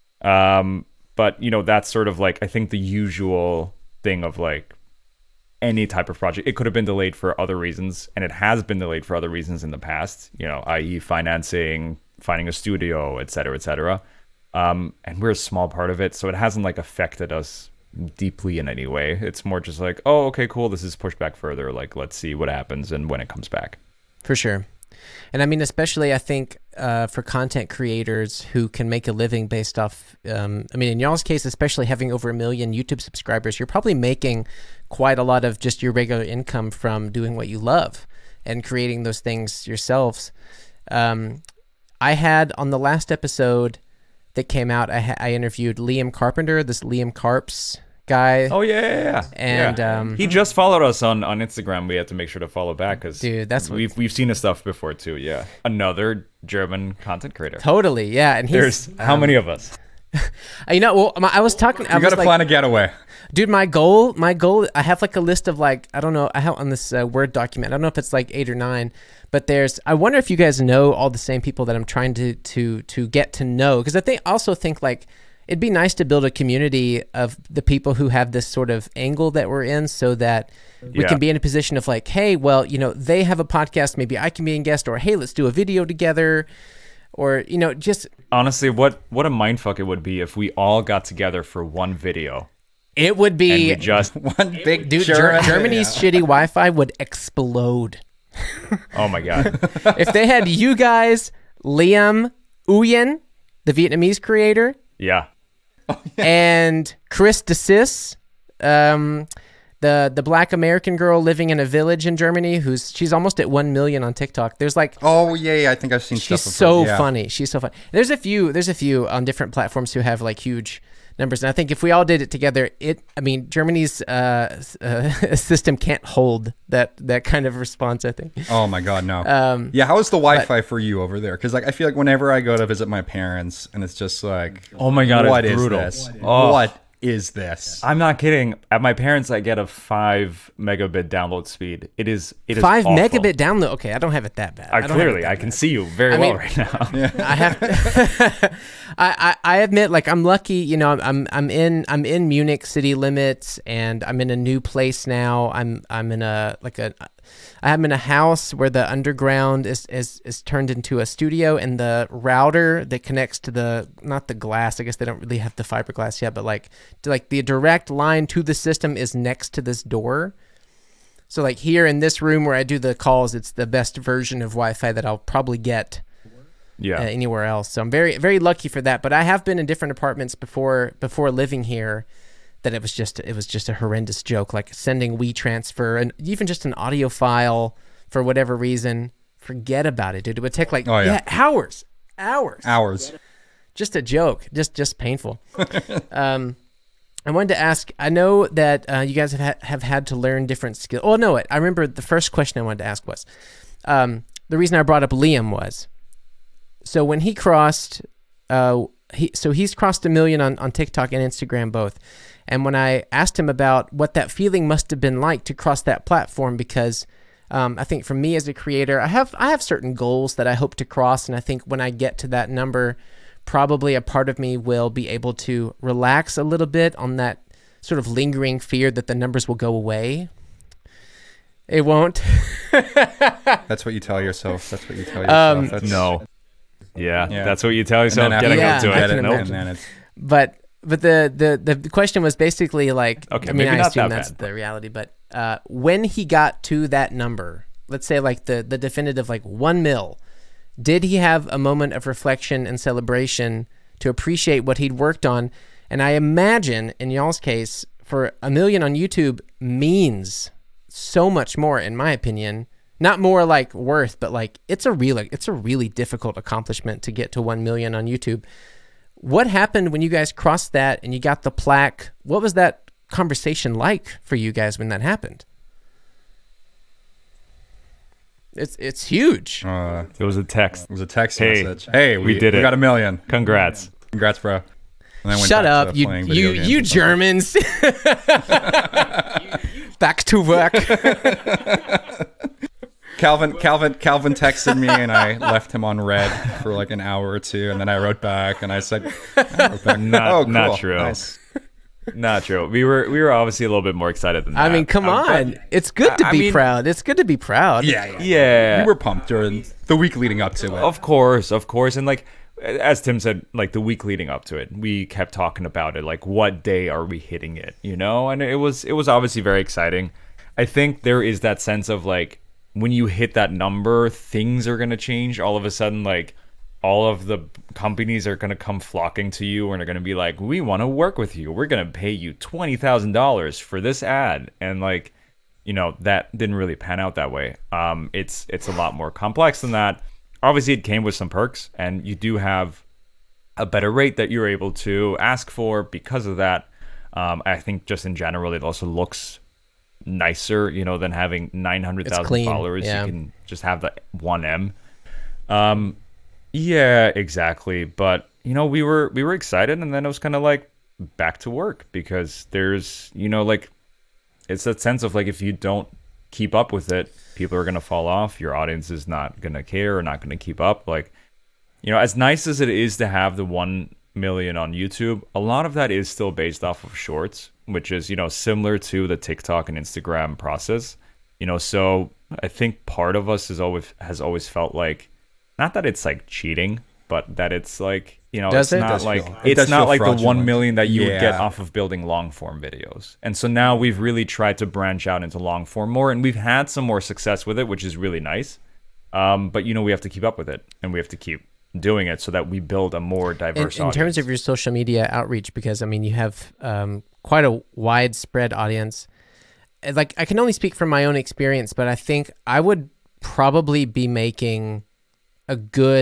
Um, but you know, that's sort of like I think the usual thing of like any type of project. It could have been delayed for other reasons, and it has been delayed for other reasons in the past. You know, that is, financing, finding a studio, et cetera, et cetera. Um, and we're a small part of it, so it hasn't like affected us deeply in any way. It's more just like, oh, okay, cool, this is pushed back further, like let's see what happens and when it comes back. For sure. And I mean, especially I think uh, for content creators who can make a living based off, um, I mean, in y'all's case, especially having over a million YouTube subscribers, you're probably making quite a lot of just your regular income from doing what you love and creating those things yourselves. Um, I had on the last episode that came out, I, ha- I interviewed Liam Carpenter, this Liam Carps guy. Oh yeah, yeah, yeah. And, yeah. um, he just followed us on, on Instagram. We had to make sure to follow back because Dude, that's what- we've we've seen his stuff before too. Yeah, another German content creator. Totally, yeah. And he's, There's how um, many of us? You know, well, my, I was talking. I You was got to like, plan a getaway. Dude, my goal, my goal, I have like a list of like, I don't know, I have on this uh, Word document, I don't know if it's like eight or nine, but there's, I wonder if you guys know all the same people that I'm trying to, to, to get to know. Cause I think, also think like, it'd be nice to build a community of the people who have this sort of angle that we're in so that we Yeah. can be in a position of like, hey, well, you know, they have a podcast, maybe I can be a guest, or hey, let's do a video together. Or, you know, just, Honestly, what what a mindfuck it would be if we all got together for one video it would and be, we just One big dude, Ger- German- Germany's shitty Wi-Fi would explode. oh my god. If they had you guys, Liam Nguyen, the Vietnamese creator, Yeah. and Chris DeSis, um, the the Black American girl living in a village in Germany, who's she's almost at one million on TikTok. There's like Oh yeah, yeah, I think I've seen she's stuff. of so her. Yeah. funny. She's so funny. There's a few. There's a few on different platforms who have like huge numbers, and I think if we all did it together, it. I mean, Germany's uh, uh, system can't hold that that kind of response. I think. Oh my god, no. Um, yeah, how is the Wi-Fi for you over there? Because like I feel like whenever I go to visit my parents, and it's just like, Oh my God, it's what is brutal. this? Oh. What is this? I'm not kidding. At my parents, I get a five megabit download speed. It is it is Five awful. megabit download. Okay, I don't have it that bad. I don't have clearly it that I can bad. see you very I well mean- right now. I have to, I, I I admit, like, I'm lucky, you know, I'm, I'm I'm in I'm in Munich city limits, and I'm in a new place now. I'm I'm in a like a I'm in a house where the underground is is is turned into a studio, and the router that connects to the, not the glass, I guess they don't really have the fiberglass yet, but like to like the direct line to the system is next to this door. So like here in this room where I do the calls, it's the best version of Wi-Fi that I'll probably get Yeah. uh, anywhere else. So I'm very, very lucky for that. But I have been in different apartments before, before living here, that it was just, it was just a horrendous joke, like sending WeTransfer and even just an audio file for whatever reason. Forget about it, dude. It would take like Oh, yeah. yeah, hours, hours, Hours. just a joke, just, just painful. um, I wanted to ask, I know that uh, you guys have ha- have had to learn different skills. Oh, no, I remember the first question I wanted to ask was, um, the reason I brought up Liam was, so when he crossed, uh, he so he's crossed a million on, on TikTok and Instagram both. And when I asked him about what that feeling must have been like to cross that platform, because um, I think for me as a creator, I have I have certain goals that I hope to cross, and I think when I get to that number, probably a part of me will be able to relax a little bit on that sort of lingering fear that the numbers will go away. It won't. That's what you tell yourself. That's what you tell yourself. Um, That's, No. Yeah, Yeah. that's what you tell And yourself then after getting Yeah, up to I it. can Nope. imagine. and then it's But but the, the the question was basically like, Okay, I mean, maybe I not assume that that's bad. the reality, but uh, when he got to that number, let's say like the the definitive like one mil, did he have a moment of reflection and celebration to appreciate what he'd worked on? And I imagine in y'all's case, for a million on YouTube means so much more, in my opinion. Not more like worth, but like it's a really it's a really difficult accomplishment to get to one million on YouTube. What happened when you guys crossed that and you got the plaque? What was that conversation like for you guys when that happened? It's it's huge. Uh, It was a text. it was a text Hey, message. Hey, we, we did we it. got a million. Congrats. Congrats, bro. And I went Shut back up, to you playing you video games you or something. Germans. Back to work. Calvin, Calvin, Calvin texted me, and I left him on red for like an hour or two, and then I wrote back, and I said, I wrote back, Not- "Oh, not cool. true. Nice." Not true. We were we were obviously a little bit more excited than that. I mean, come Uh, but- on. It's good to I be mean- proud. It's good to be proud. Yeah, yeah. Yeah. We were pumped during the week leading up to it. Of course, of course. And like as Tim said, like the week leading up to it, we kept talking about it. Like, what day are we hitting it? You know? And it was it was obviously very exciting. I think there is that sense of like when you hit that number, things are gonna change. All of a sudden, like all of the companies are gonna come flocking to you and are gonna be like, we want to work with you. We're gonna pay you twenty thousand dollars for this ad. And like, you know, that didn't really pan out that way. Um, it's it's a lot more complex than that. Obviously, it came with some perks, and you do have a better rate that you're able to ask for because of that. Um, I think just in general, it also looks nicer, you know, than having nine hundred thousand clean, followers. yeah. You can just have the one M. Um, yeah, exactly. But you know, we were we were excited, and then it was kind of like back to work because there's, you know, like it's that sense of like if you don't keep up with it, people are gonna fall off. Your audience is not gonna care or not gonna keep up. Like, you know, as nice as it is to have the one million on YouTube, a lot of that is still based off of shorts, which is, you know, similar to the TikTok and Instagram process. You know, so I think part of us is always has always felt like, not that it's like cheating, but that it's like, you know, Does it's it? not It does like feel- it it's does not feel like the one fraudulent. million that you would get Yeah. off of building long form videos. And so now we've really tried to branch out into long form more, and we've had some more success with it, which is really nice. Um, but you know, we have to keep up with it, and we have to keep doing it so that we build a more In, diverse in audience. terms of your social media outreach, because I mean, you have um, quite a widespread audience. Uh, Like, I can only speak from my own experience, but I think I would probably be making a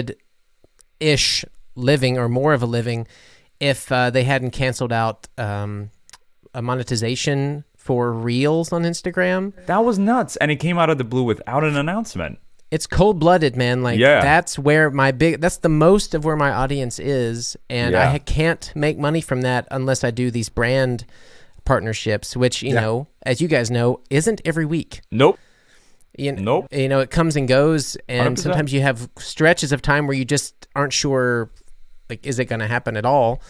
good-ish living or more of a living if uh, they hadn't canceled out um, a monetization for Reels on Instagram. That was nuts, and it came out of the blue without an announcement. It's cold-blooded, man. Like, Yeah. that's where my big, that's the most of where my audience is. And I Yeah. ha- can't make money from that unless I do these brand partnerships, which, you Yeah. know, as you guys know, isn't every week. Nope. You, kn- Nope. you know, it comes and goes. And one hundred percent. sometimes you have stretches of time where you just aren't sure, like, is it going to happen at all?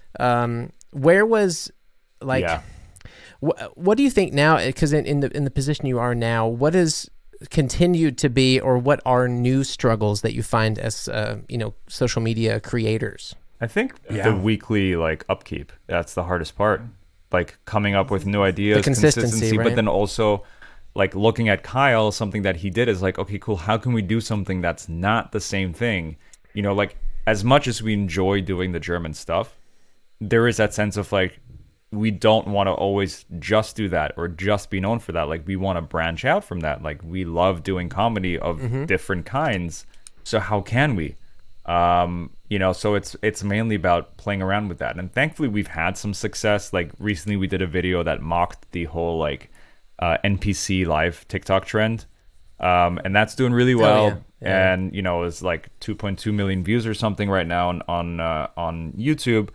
Um, where was, like, Yeah. wh- what do you think now? Because in, in the in the position you are now, what is continued to be, or what are new struggles that you find as uh, you know, social media creators? I think Yeah. the weekly like upkeep, that's the hardest part. Like coming up with new ideas, consistency, but right? then also like looking at Kyle, something that he did is like, okay, cool, how can we do something that's not the same thing? You know, like as much as we enjoy doing the German stuff, there is that sense of like, we don't want to always just do that or just be known for that. Like we want to branch out from that. Like we love doing comedy of Mm-hmm. different kinds. So how can we? Um, you know, so it's it's mainly about playing around with that. And thankfully we've had some success. Like recently we did a video that mocked the whole like uh, N P C live TikTok trend. Um, and that's doing really well. yeah. Yeah. And you know, it's like two point two million views or something right now on on uh, on YouTube.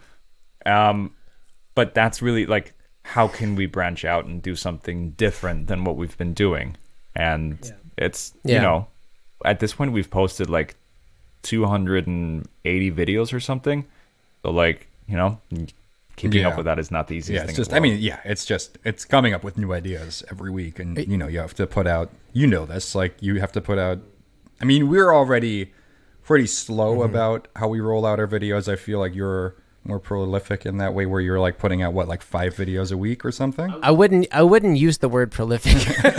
Um, but that's really like, how can we branch out and do something different than what we've been doing? And it's, Yeah. you know, at this point we've posted like two hundred eighty videos or something. So like, you know, keeping Yeah. up with that is not the easiest Yeah, thing. it's in just. the I world. mean, yeah, it's just. It's coming up with new ideas every week, and you know, you have to put out. You know this, like you have to put out. I mean, we're already pretty slow Mm-hmm. about how we roll out our videos. I feel like you're more prolific in that way, where you're like putting out what, like five videos a week or something. I wouldn't I wouldn't use the word prolific.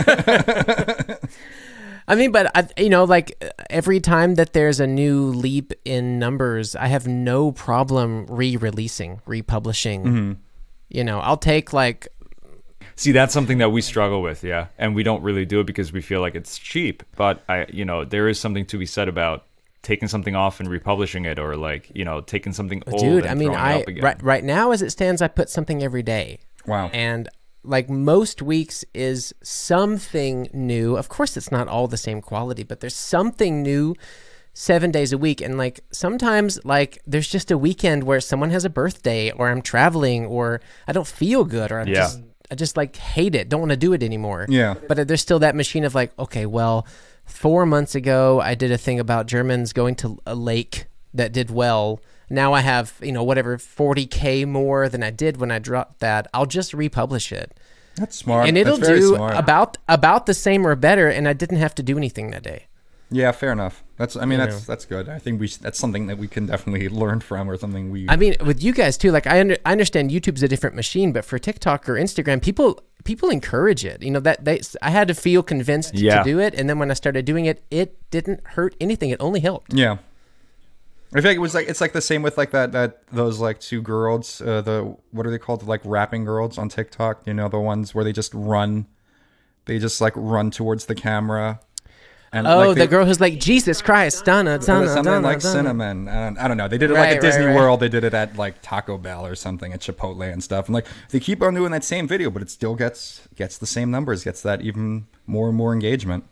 I mean, but I, you know, like every time that there's a new leap in numbers, I have no problem re-releasing, republishing. Mm-hmm. You know, I'll take like See, that's something that we struggle with, yeah, and we don't really do it because we feel like it's cheap. But I, you know, there is something to be said about taking something off and republishing it, or like, you know, taking something old dude. and I mean, throwing it I up again. right right now as it stands, I put something every day. Wow. And like most weeks is something new. Of course, it's not all the same quality, but there's something new seven days a week. And like sometimes like there's just a weekend where someone has a birthday, or I'm traveling, or I don't feel good, or I Yeah. just I just like hate it, don't want to do it anymore. Yeah. But there's still that machine of like, okay, well, four months ago I did a thing about Germans going to a lake that did well. Now I have, you know, whatever forty K more than I did when I dropped that. I'll just republish it. That's smart. And it'll That's very do smart. about about the same or better, and I didn't have to do anything that day. Yeah, fair enough. That's. I mean, You that's know. that's good. I think we. That's something that we can definitely learn from, or something we. I mean, with you guys too, like I, under, I understand YouTube's a different machine, but for TikTok or Instagram, people people encourage it. You know, that they I had to feel convinced Yeah. to do it, and then when I started doing it, it didn't hurt anything. It only helped. Yeah. I feel like it was like it's like the same with like that that those like two girls, uh, the what are they called, like rapping girls on TikTok? You know, the ones where they just run, they just like run towards the camera. And Oh, like, the they, girl who's like, Jesus Christ, Donna, Donna, something Donna, like Donna. cinnamon. I don't, I don't know. They did it like Right, at Disney right, right. World. They did it at like Taco Bell or something, at Chipotle and stuff. And like they keep on doing that same video, but it still gets gets the same numbers, gets that even more and more engagement.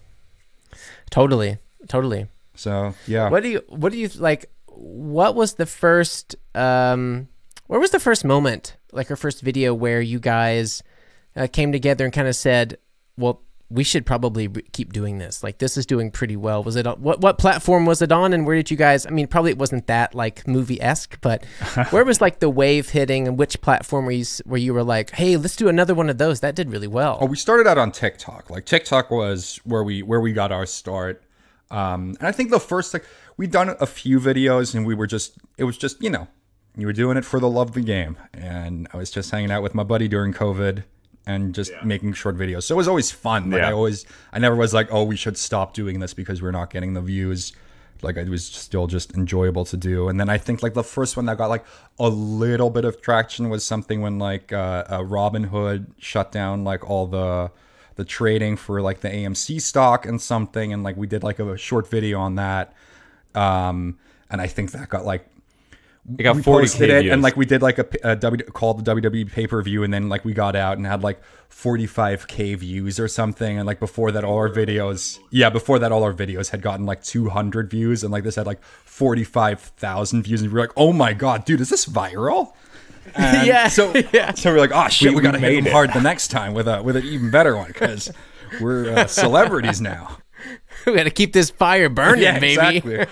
Totally, totally. So yeah. What do you, what do you like? What was the first, um, where was the first moment, like our first video where you guys uh, came together and kind of said, well, we should probably re- keep doing this. Like this is doing pretty well. Was it on, what what platform was it on, and where did you guys? I mean, probably it wasn't that like movie esque, but where was like the wave hitting, and which platform where you s- where you were like, hey, let's do another one of those? That did really well. Oh, we started out on TikTok. Like TikTok was where we where we got our start. Um, and I think the first like we'd done a few videos, and we were just it was just you know you were doing it for the love of the game, and I was just hanging out with my buddy during COVID. And just yeah. making short videos. So it was always fun. Like yeah. I always, I never was like, oh, we should stop doing this because we're not getting the views. Like it was still just enjoyable to do. And then I think like the first one that got like a little bit of traction was something when like uh, uh, Robinhood shut down like all the the trading for like the A M C stock and something. And like we did like a short video on that. Um, and I think that got like, It got we forty posted K it, views. and like we did like a, a W called the W W E pay per view, and then like we got out and had like forty-five K views or something, and like before that all our videos, yeah, before that all our videos had gotten like two hundred views, and like this had like forty-five thousand views, and we were like, oh my god, dude, is this viral? And Yeah, So yeah. so we're like, oh shit, We- we, we gotta hit made them it. hard the next time with a with an even better one because we're uh, celebrities now. We got to keep this fire burning, Yeah, baby. exactly.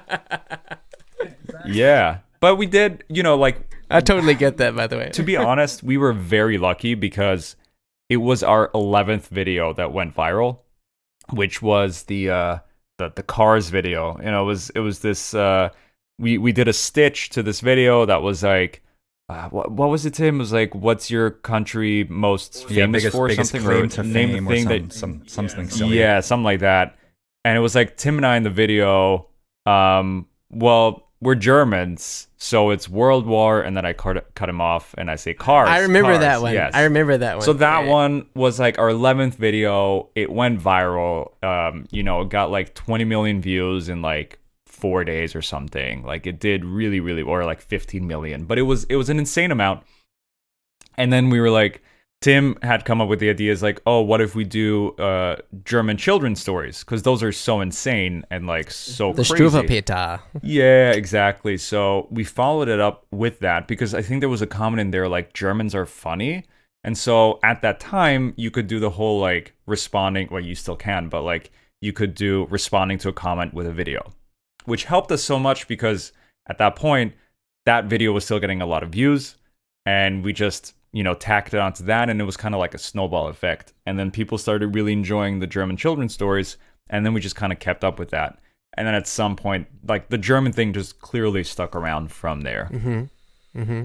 Yeah. But we did, you know, like, I totally get that, by the way. to be honest, we were very lucky because it was our eleventh video that went viral, which was the uh the, the Cars video. You know, it was it was this uh we we did a stitch to this video that was like uh, what what was it, Tim? It was like, what's your country most Yeah, famous biggest, for or biggest something? claim Or to name the fame thing or that some, some something silly. yeah, something like that. And it was like Tim and I in the video, um, well, we're Germans, so it's World War, and then I cut, cut him off, and I say cars. I remember cars, that one. Yes. I remember that one. So that Yeah. one was like our eleventh video. It went viral. Um, you know, it got like twenty million views in like four days or something. Like it did really, really, or like fifteen million. But it was it was an insane amount. And then we were like, Tim had come up with the ideas like, oh, what if we do uh, German children's stories? Because those are so insane and like so The crazy. Struwelpeter. Yeah, exactly. So we followed it up with that because I think there was a comment in there like Germans are funny. And so at that time, you could do the whole like responding, well, you still can, but like you could do responding to a comment with a video, which helped us so much because at that point, that video was still getting a lot of views. And we just, you know, tacked it onto that, and it was kind of like a snowball effect. And then people started really enjoying the German children's stories, and then we just kind of kept up with that. And then at some point, like the German thing just clearly stuck around from there. Mm-hmm. Mm-hmm.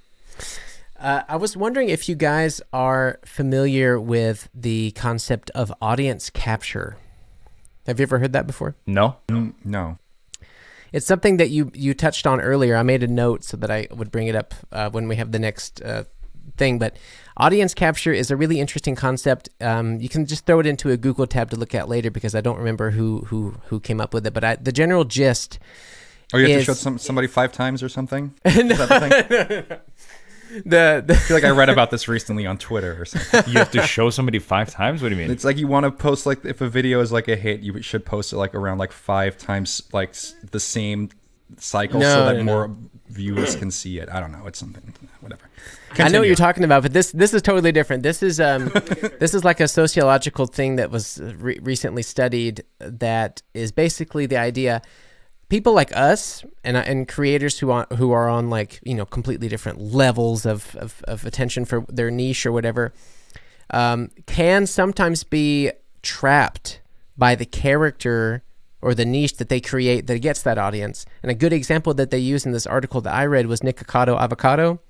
Uh, I was wondering if you guys are familiar with the concept of audience capture. Have you ever heard that before? No? Mm, no. It's something that you you touched on earlier. I made a note so that I would bring it up uh, when we have the next uh, thing. But audience capture is a really interesting concept. Um, you can just throw it into a Google tab to look at later because I don't remember who who who came up with it. But I, the general gist. Oh, you have is, to show some somebody five times or something? no, Is that the thing? the, the I feel like I read about this recently on Twitter or something. You have to show somebody five times? What do you mean? It's like you want to post, like, if a video is like a hit, you should post it like around like five times, like s- the same cycle, No, so that no, more no. viewers can see it. I don't know. It's something, whatever. I know what Continue. you're talking about, but this this is totally different. This is um this is like a sociological thing that was re- recently studied. That is basically the idea. People like us and and creators who are who are on like you know completely different levels of of, of attention for their niche or whatever, um, can sometimes be trapped by the character or the niche that they create that gets that audience. And a good example that they use in this article that I read was Nikocado Avocado.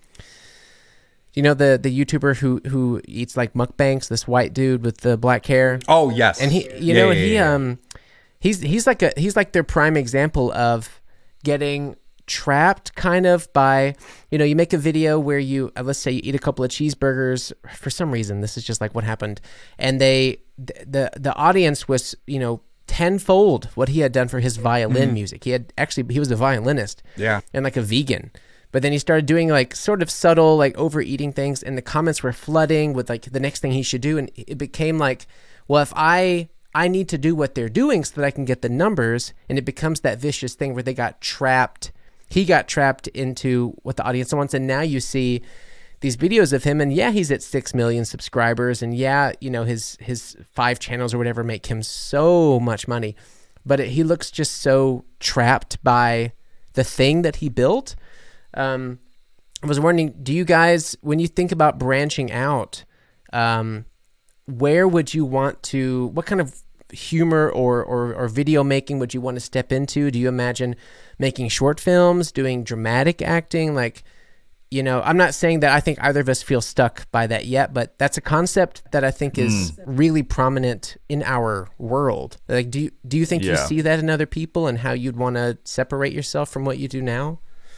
You know the the YouTuber who who eats like mukbangs, this white dude with the black hair. Oh yes, And he, you Yeah, know, yeah, he, yeah. um, he's he's like a he's like their prime example of getting trapped, kind of by, you know, you make a video where you uh, let's say you eat a couple of cheeseburgers for some reason. This is just like what happened, and they the the audience was you know tenfold what he had done for his violin music. He had actually he was a violinist yeah. and like a vegan. But then he started doing like sort of subtle, like overeating things, and the comments were flooding with like the next thing he should do. And it became like, well, if I, I need to do what they're doing so that I can get the numbers. And it becomes that vicious thing where they got trapped. He got trapped into what the audience wants. And now you see these videos of him, and yeah, he's at six million subscribers. And yeah, you know, his, his five channels or whatever make him so much money, but it, he looks just so trapped by the thing that he built. Um, I was wondering, do you guys, when you think about branching out, um, where would you want to, what kind of humor or, or, or video making would you want to step into? Do you imagine making short films, doing dramatic acting? Like, you know, I'm not saying that I think either of us feel stuck by that yet, but that's a concept that I think is Mm. really prominent in our world. Like, do you, do you think you Yeah. see that in other people and how you'd want to separate yourself from what you do now?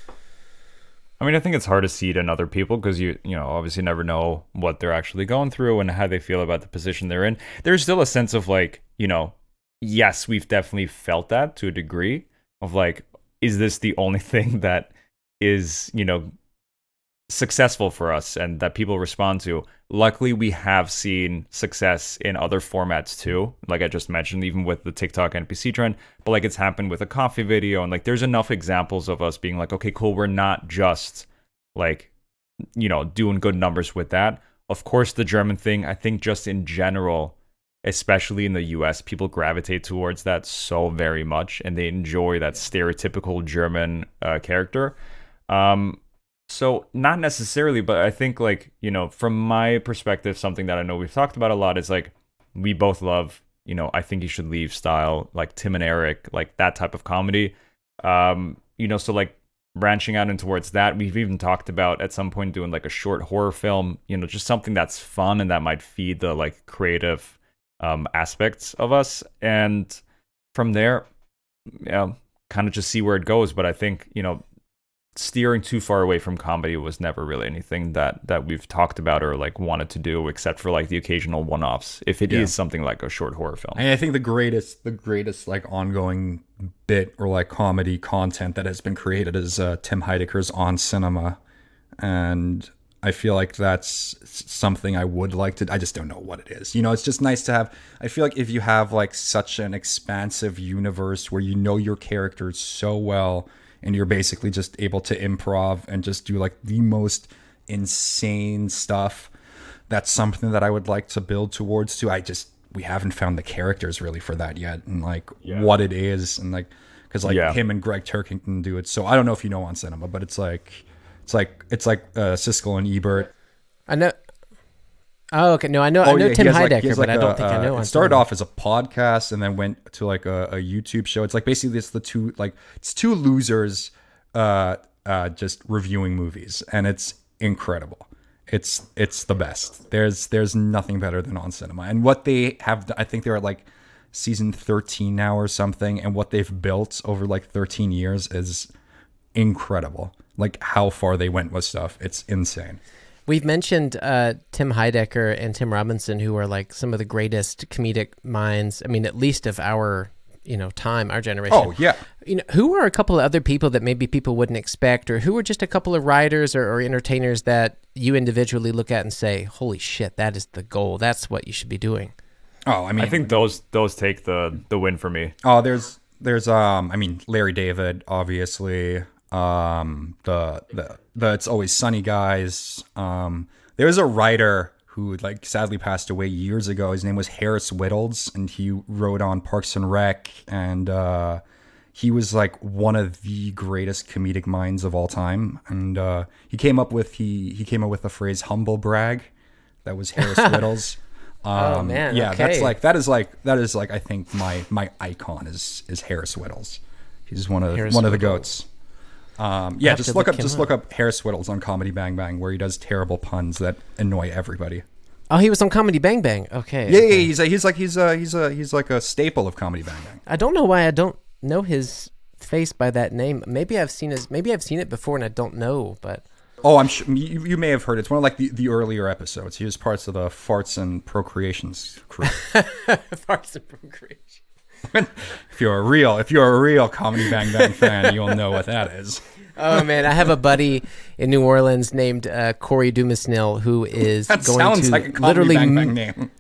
I mean, I think it's hard to see it in other people because you, you know, obviously never know what they're actually going through and how they feel about the position they're in. There's still a sense of like, you know, yes, we've definitely felt that to a degree of like, is this the only thing that is, you know, successful for us and that people respond to? Luckily, we have seen success in other formats too, like I just mentioned, even with the TikTok N P C trend, but like it's happened with a coffee video, and like there's enough examples of us being like, okay, cool, we're not just like, you know, doing good numbers with that. Of course, the German thing, I think just in general, especially in the U S, people gravitate towards that so very much, and they enjoy that stereotypical German uh, character. Um, So not necessarily, but I think like, you know, from my perspective, something that I know we've talked about a lot is like, we both love, you know, I Think You Should Leave style, like Tim and Eric, like that type of comedy. Um, you know, so like branching out in towards that, we've even talked about at some point doing like a short horror film, you know, just something that's fun and that might feed the like creative um, aspects of us. And from there, you know, kind of just see where it goes. But I think, you know, steering too far away from comedy was never really anything that that we've talked about or like wanted to do, except for like the occasional one-offs if it Yeah. is something like a short horror film. And I think the greatest, the greatest like ongoing bit or like comedy content that has been created is uh, Tim Heidecker's On Cinema, and I feel like that's something I would like to. I just don't know what it is. You know, it's just nice to have. I feel like if you have like such an expansive universe where you know your characters so well, and you're basically just able to improv and just do like the most insane stuff, that's something that I would like to build towards too. I just, we haven't found the characters really for that yet, and like Yeah. what it is, and like, because like Yeah. him and Greg Turkington do it. So I don't know if you know On Cinema, but it's like, it's like, it's like uh, Siskel and Ebert. I know. Oh, okay. No, I know. I know yeah, Tim he has, like- he Heidecker, has, but like, I don't a, think I uh, know. It on started Cinema. off as a podcast and then went to like a, a YouTube show. It's like basically it's the two like it's two losers, uh, uh, just reviewing movies, and it's incredible. It's it's the best. There's there's nothing better than On Cinema, and what they have. I think they're at like season thirteen now or something, and what they've built over like thirteen years is incredible. Like how far they went with stuff. It's insane. We've mentioned uh, Tim Heidecker and Tim Robinson, who are like some of the greatest comedic minds. I mean, at least of our you know, time, our generation. Oh yeah. You know, who are a couple of other people that maybe people wouldn't expect, or who are just a couple of writers or, or entertainers that you individually look at and say, holy shit, that is the goal. That's what you should be doing. Oh, I mean, I think those those take the the win for me. Oh, there's there's um, I mean, Larry David, obviously. Um, the the the It's Always Sunny guys. Um, there was a writer who like sadly passed away years ago. His name was Harris Whittles, and he wrote on Parks and Rec, and uh, he was like one of the greatest comedic minds of all time. And uh, he came up with he he came up with the phrase "humble brag." That was Harris Whittles. Um, oh man, yeah, okay. that's like that is like that is like I think my my icon is is Harris Whittles. He's one of Harris one of the Whittles. goats. Um, yeah, have just to look look up him just up. look up Harris Whittles on Comedy Bang Bang, where he does terrible puns that annoy everybody. Oh, he was on Comedy Bang Bang. Okay. Yeah, okay. yeah, he's a, he's like he's a, he's a, he's like a staple of Comedy Bang Bang. I don't know why I don't know his face by that name. Maybe I've seen his. Maybe I've seen it before and I don't know. But Oh, I'm sure you, you may have heard it. It's one of like the, the earlier episodes. He was parts of the Farts and Procreations crew. Parks and Procreation. If you're a real if you're a real Comedy Bang Bang fan, you'll know what that is. Oh man, I have a buddy in New Orleans named uh, Corey Dumasnil who is That going sounds to like a Comedy literally Bang Bang name.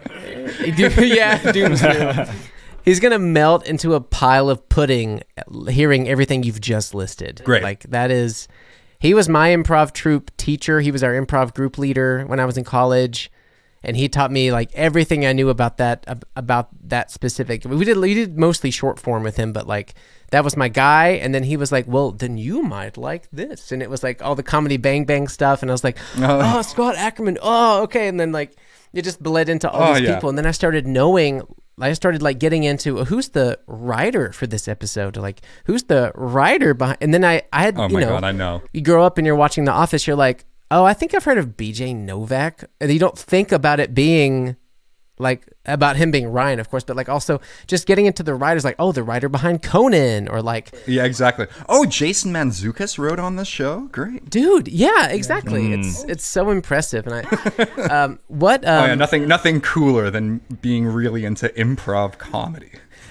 yeah, Dumasnil. He's gonna melt into a pile of pudding, hearing everything you've just listed. Great. Like that is. He was my improv troupe teacher. He was our improv group leader when I was in college, and he taught me like everything I knew about that ab- about that specific. We did we did mostly short form with him, but like that was my guy. And then he was like, "Well, then you might like this," and it was like all the Comedy Bang Bang stuff. And I was like, "Oh, Scott Ackerman. Oh, okay." And then like it just bled into all Oh, these yeah. people, and then I started knowing. I started like getting into who's the writer for this episode, like who's the writer behind, and then I, I had, Oh you my know, god, I know. you grow up and you're watching The Office, you're like, oh, I think I've heard of B J Novak, and you don't think about it being like about him being Ryan, of course, but like also just getting into the writers, like, oh, the writer behind Conan, or like, Yeah, exactly. Oh, Jason Mantzoukas wrote on this show. Great. dude, yeah, exactly. It's it's so impressive, and I, um, what, um, Oh yeah, nothing nothing cooler than being really into improv comedy.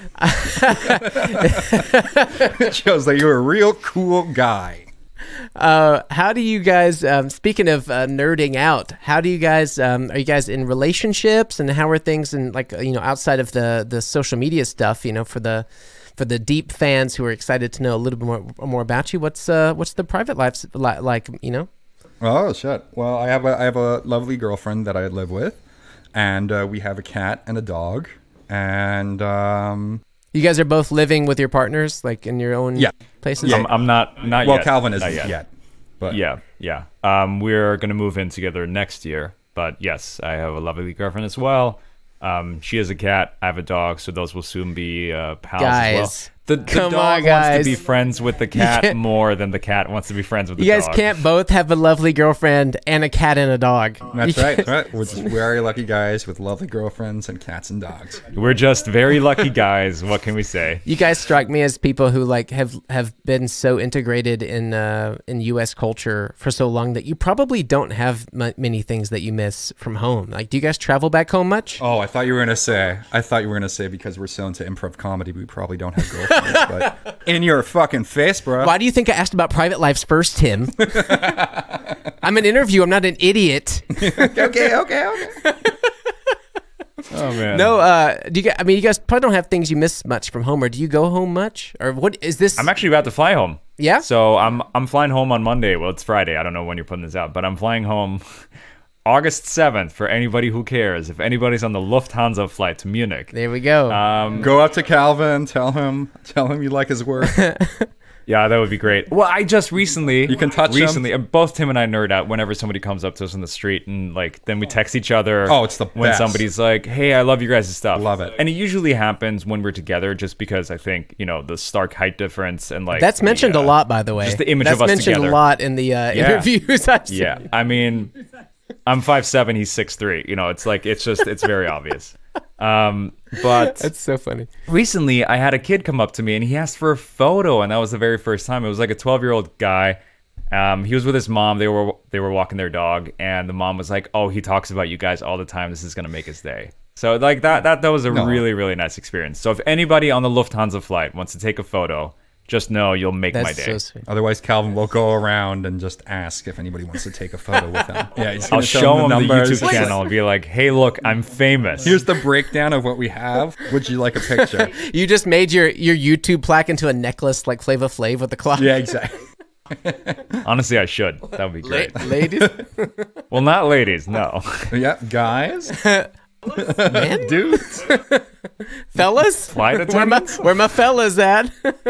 It shows that you're a real cool guy. Uh, how do you guys? Um, speaking of uh, nerding out, how do you guys? Um, are you guys in relationships, and how are things? And like you know, outside of the the social media stuff, you know, for the for the deep fans who are excited to know a little bit more more about you, what's uh what's the private life li- like? You know. Oh shit. Well, I have a I have a lovely girlfriend that I live with, and uh, we have a cat and a dog, and um, You guys are both living with your partners, like in your own Yeah. places. Yeah. I'm, I'm not not well, yet. Calvin Not isn't yet. But Yeah, yeah. Um, we're gonna move in together next year. But yes, I have a lovely girlfriend as well. Um, she has a cat. I have a dog, so those will soon be uh, pals as Guys, well. The, the come dog on, wants guys. to be friends with the cat can't- more than the cat wants to be friends with the You guys dog. can't both have a lovely girlfriend and a cat and a dog. that's You right. can't- That's right. We're just very lucky guys with lovely girlfriends and cats and dogs. We're just very lucky guys. What can we say? You guys strike me as people who like have have been so integrated in uh, in U S culture for so long that you probably don't have m- many things that you miss from home. Like, do you guys travel back home much? Oh, I thought you were gonna say. I thought you were gonna say because we're so into improv comedy, we probably don't have girlfriends. But in your fucking face, bro. Why do you think I asked about private lives first, Tim? I'm an interview. I'm not an idiot. okay, okay, okay. Oh man. No, uh, do you? gu- I mean, you guys probably don't have things you miss much from home, or do you go home much, or what is this? I'm actually about to fly home. Yeah? So I'm I'm flying home on Monday. Well, it's Friday. I don't know when you're putting this out, but I'm flying home August seventh for anybody who cares. If anybody's on the Lufthansa flight to Munich. There we go. Um, Go up to Calvin, tell him, tell him you like his work. yeah, that would be great. Well, I just recently You can touch 'em. recently uh, both Tim and I nerd out whenever somebody comes up to us on the street, and like then we text each other. Oh, it's the when best. somebody's like, "Hey, I love your guys' stuff." Love it. And it usually happens when we're together, just because I think you know the stark height difference and like That's the, mentioned uh, a lot, by the way. just the image That's of us mentioned together. a lot in the uh, Yeah. interviews I've seen. Yeah, I mean, I'm five seven, he's six three. You know, it's like it's just it's very obvious. Um, but That's so funny. recently, I had a kid come up to me and he asked for a photo, and that was the very first time. It was like a twelve year old guy. Um, he was with his mom. They were they were walking their dog, and the mom was like, "Oh, he talks about you guys all the time. This is gonna make his day." So like that that that was a No. really really nice experience. So if anybody on the Lufthansa flight wants to take a photo, just know you'll make my That's day. so sweet. Otherwise, Calvin will go around and just ask if anybody wants to take a photo with him. Yeah, he's I'll gonna show him them the numbers. YouTube channel and be like, "Hey, look, I'm famous." Here's the breakdown of what we have. Would you like a picture? You just made your your YouTube plaque into a necklace like Flava Flav with the clock. Yeah, exactly. Honestly, I should. That would be great. Ladies, Well, not ladies, no. Yeah, guys, man, dudes. fellas, Flight where my attendants? where my fellas at?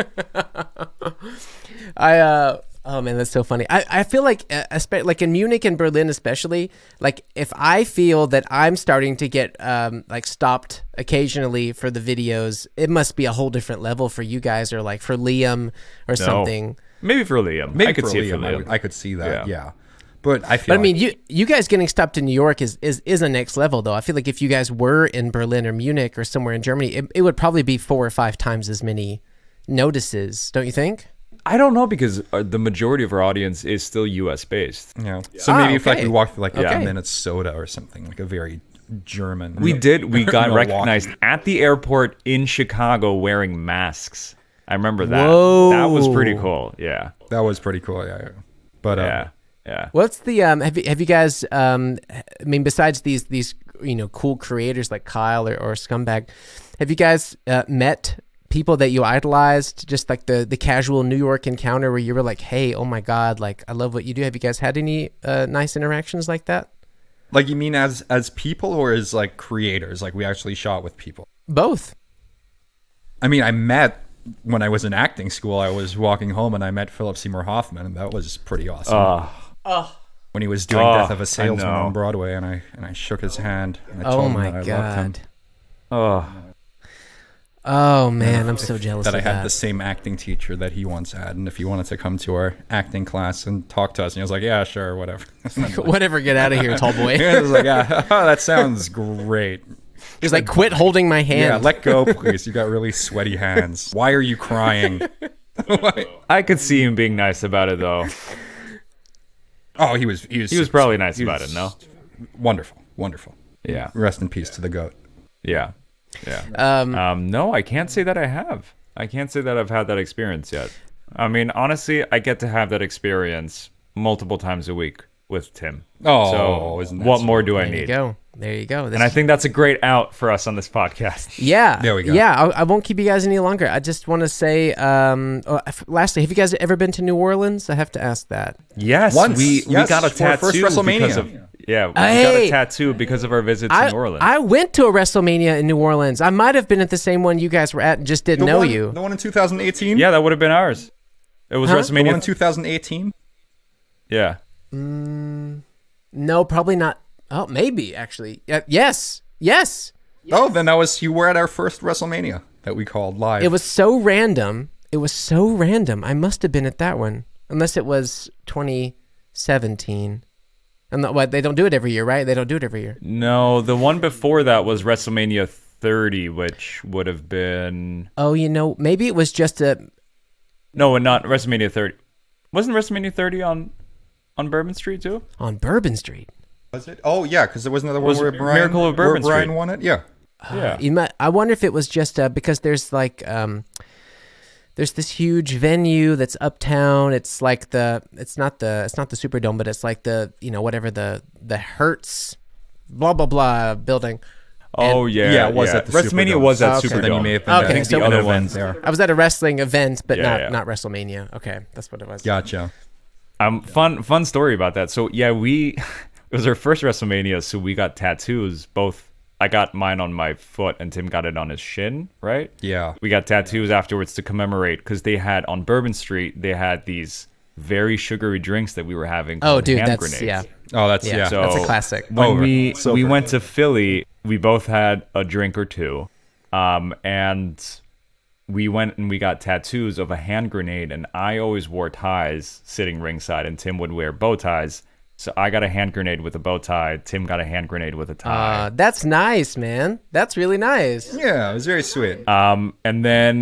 I uh oh man, that's so funny. I I feel like uh, espe- like in Munich and Berlin especially, like if I feel that I'm starting to get um like stopped occasionally for the videos, it must be a whole different level for you guys or like for Liam or something. Maybe for Liam. Maybe I could for see Liam, it for I, Liam. would- I could see that. Yeah. Yeah, but I feel. But I mean, like- you you guys getting stopped in New York is, is is a next level though. I feel like if you guys were in Berlin or Munich or somewhere in Germany, it, it would probably be four or five times as many notices, don't you think? I don't know because uh, the majority of our audience is still U S based. Yeah. So Ah, maybe if like okay. we walked through like Okay. yeah. Minnesota or something, like a very German. We did. We got Milwaukee. recognized at the airport in Chicago wearing masks. I remember that. Whoa. That was pretty cool. Yeah. That was pretty cool. Yeah. yeah. But uh, Yeah. Yeah. What's the um? Have you have you guys um? I mean, besides these these you know cool creators like Kyle or, or Scumbag, have you guys uh, met people that you idolized? Just like the the casual New York encounter where you were like, hey, oh my god, like I love what you do. Have you guys had any uh, nice interactions like that? like you mean as as people or as like creators? Like we actually shot with people. Both. I mean, I met when I was in acting school. I was walking home and I met Philip Seymour Hoffman, and that was pretty awesome. Uh, when he was doing Oh, Death of a I Salesman know. on Broadway, and I and I shook his hand. And I Oh told him my that I loved him. god. oh. Oh man, I'm so jealous That of I had that. the same acting teacher that he once had, and if he wanted to come to our acting class and talk to us, and he was like, "Yeah, sure, whatever." Whatever, get out of here, tall boy. I was like, "Yeah, oh, that sounds great." He's like, quit holding my hand. Yeah, let go, please. You got really sweaty hands. Why are you crying? I could see him being nice about it though. Oh, he was. He was. He was probably nice about it, no? Wonderful, wonderful. Yeah. Rest in peace to the goat. Yeah. Yeah. um, Um, no, I can't say that I have. I can't say that I've had that experience yet. I mean, honestly, I get to have that experience multiple times a week with Tim. Oh, so isn't that what sweet? more do I there you need? go. There you go. This And I think that's a great out for us on this podcast. Yeah. There we go. Yeah, I, I won't keep you guys any longer. I just want to say, um, oh, f- lastly, have you guys ever been to New Orleans? I have to ask that. Yes, Once, we we yes, got a for our tattoo first because WrestleMania. of yeah, we got Hey. a tattoo because of our visit to I, New Orleans. I went to a WrestleMania in New Orleans. I might have been at the same one you guys were at and just didn't The know one, you. The one in two thousand eighteen. yeah, that would have been ours. It was Huh? The one in WrestleMania. two thousand eighteen. Yeah. No, probably not. Oh, maybe actually. Uh, yes. Yes. Oh, then that was you were at our first WrestleMania that we called live. It was so random. It was so random. I must have been at that one, unless it was twenty seventeen. And the, what? They don't do it every year, right? They don't do it every year. No, the one before that was WrestleMania thirty, which would have been Oh, you know, maybe it was just a. no, and not WrestleMania thirty. Wasn't WrestleMania thirty on on Bourbon Street too? On Bourbon Street. Was it? Oh yeah, because there was another one Was where Brian, Miracle of Bourbon where Brian Street. won it. Yeah. Yeah. You might, I wonder if it was just uh, because there's like um, there's this huge venue that's uptown. It's like the it's not the it's not the Superdome, but it's like the you know whatever the the Hertz blah blah blah building. Oh yeah, Yeah, it was at the WrestleMania Superdome. was at Okay. Superdome. Then you may have been Okay, I think so- the other Other one ones. there. I was at a wrestling event, but Yeah, not yeah. not WrestleMania. Okay, that's what it was. Gotcha. Um, fun fun story about that. So yeah, we it was our first WrestleMania, so we got tattoos. Both I got mine on my foot, and Tim got it on his shin. Right? Yeah. We got tattoos afterwards to commemorate because they had on Bourbon Street they had these very sugary drinks that we were having. Oh, called dude, hand that's grenades. yeah. Oh, that's Yeah, yeah. So that's a classic. When Oh, we so we great. went to Philly, we both had a drink or two, um, and we went and we got tattoos of a hand grenade. And I always wore ties sitting ringside, and Tim would wear bow ties. So I got a hand grenade with a bow tie. Tim got a hand grenade with a tie. Uh, that's nice, man. That's really nice. Yeah, it was very sweet. Um, and then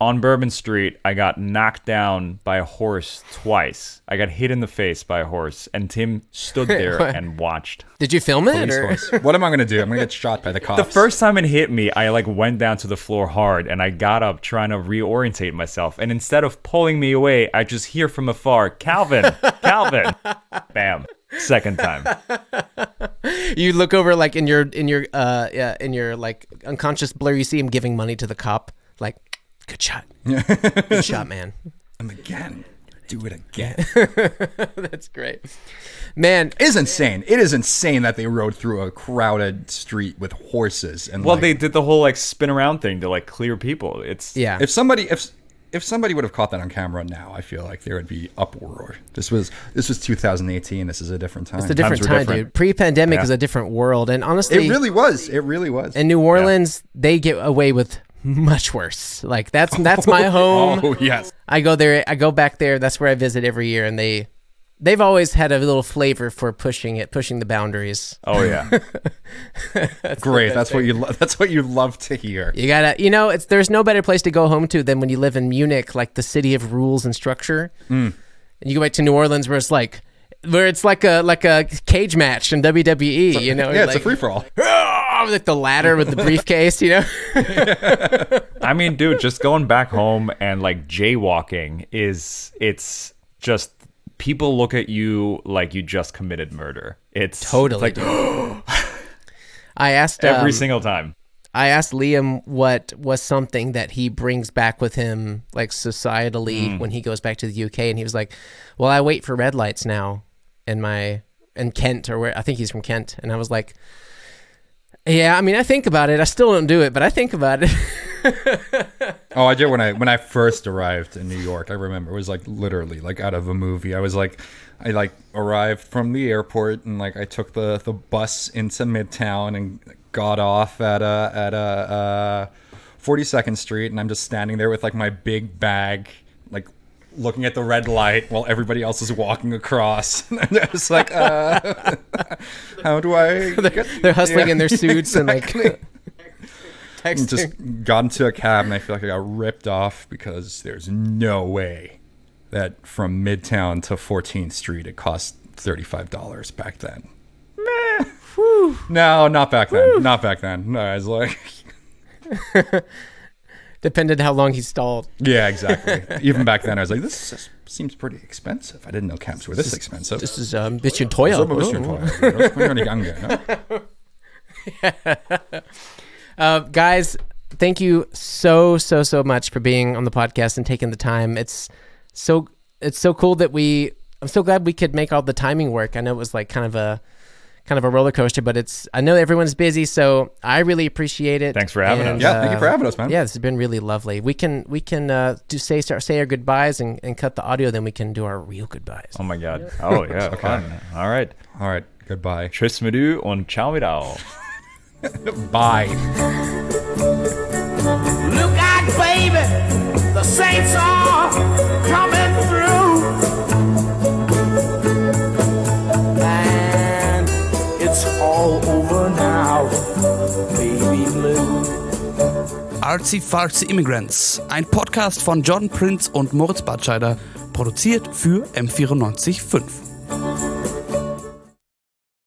on Bourbon Street, I got knocked down by a horse twice. I got hit in the face by a horse, and Tim stood there and watched. Did you film it? Police Or? horse. What am I gonna do? I'm gonna get shot by the cops. The first time it hit me, I like went down to the floor hard, and I got up trying to reorientate myself. And instead of pulling me away, I just hear from afar, "Calvin, Calvin!" Bam. Second time. You look over like in your in your uh yeah in your like unconscious blur. You see him giving money to the cop. Like, good shot, good shot, man. And again, do it again. That's great, man. It is insane. It is insane that they rode through a crowded street with horses. And Well, like, they did the whole like spin around thing to like clear people. It's Yeah. if somebody if if somebody would have caught that on camera now, I feel like there would be uproar. This was this was two thousand eighteen. This is a different time. It's a different Times were time, different. dude. Pre-pandemic Yeah. is a different world, and honestly, It really was. It really was. in New Orleans, they get away with much worse. Like that's that's my home. Oh yes. I go there. I go back there. That's where I visit every year, and they they've always had a little flavor for pushing it, pushing the boundaries. Oh yeah. That's Great. the best That's what thing. you. Lo- that's what you love to hear. You gotta, you know, it's there's no better place to go home to than when you live in Munich, like the city of rules and structure. Mm. And you go back to New Orleans, where it's like, where it's like a like a cage match in W W E. You know, Yeah, it's like, a free for all. "Ah," like the ladder with the briefcase. You know, I mean, dude, just going back home and like jaywalking is it's just people look at you like you just committed murder. It's totally. it's like I asked every um, single time. I asked Liam what was something that he brings back with him, like societally, when he goes back to the U K, and he was like, "Well, I wait for red lights now, in my in Kent, or where I think he's from Kent," and I was like, "Yeah, I mean, I think about it. I still don't do it, but I think about it." Oh, I did when I when I first arrived in New York. I remember it was like literally like out of a movie. I was like, I like arrived from the airport and like I took the, the bus into Midtown and got off at a at a uh, forty-second Street, and I'm just standing there with like my big bag, like looking at the red light while everybody else is walking across. And I'm just like, uh, how do I? Get, They're hustling yeah, in their suits exactly. and like And texting. just got into a cab, and I feel like I got ripped off because there's no way that from Midtown to fourteenth Street it cost thirty-five dollars back then. Meh. No, not back then. Not back then. No, I was like, Depended how long he stalled. yeah, exactly. Even back then, I was like, this is, seems pretty expensive. I didn't know cabs were this expensive. This is um, bisschen teuer. So much Ooh. Uh, guys, thank you so so so much for being on the podcast and taking the time. It's so it's so cool that we. I'm so glad we could make all the timing work. I know it was like kind of a kind of a roller coaster, but it's. I know everyone's busy, so I really appreciate it. Thanks for having And, us. Yeah, thank you uh, for having us, man. Yeah, this has been really lovely. We can we can uh, do say start say our goodbyes and, and cut the audio. Then we can do our real goodbyes. Oh my god. Oh yeah, fun. All right. All right, goodbye. Tschüss mit du und ciao mit auch. Bye. Look out, baby, the saints are coming through. And it's all over now, baby blue. Artsy Fartsy Immigrants, ein Podcast von John Prince und Moritz Batscheider, produziert für M vierundneunzig Komma fünf.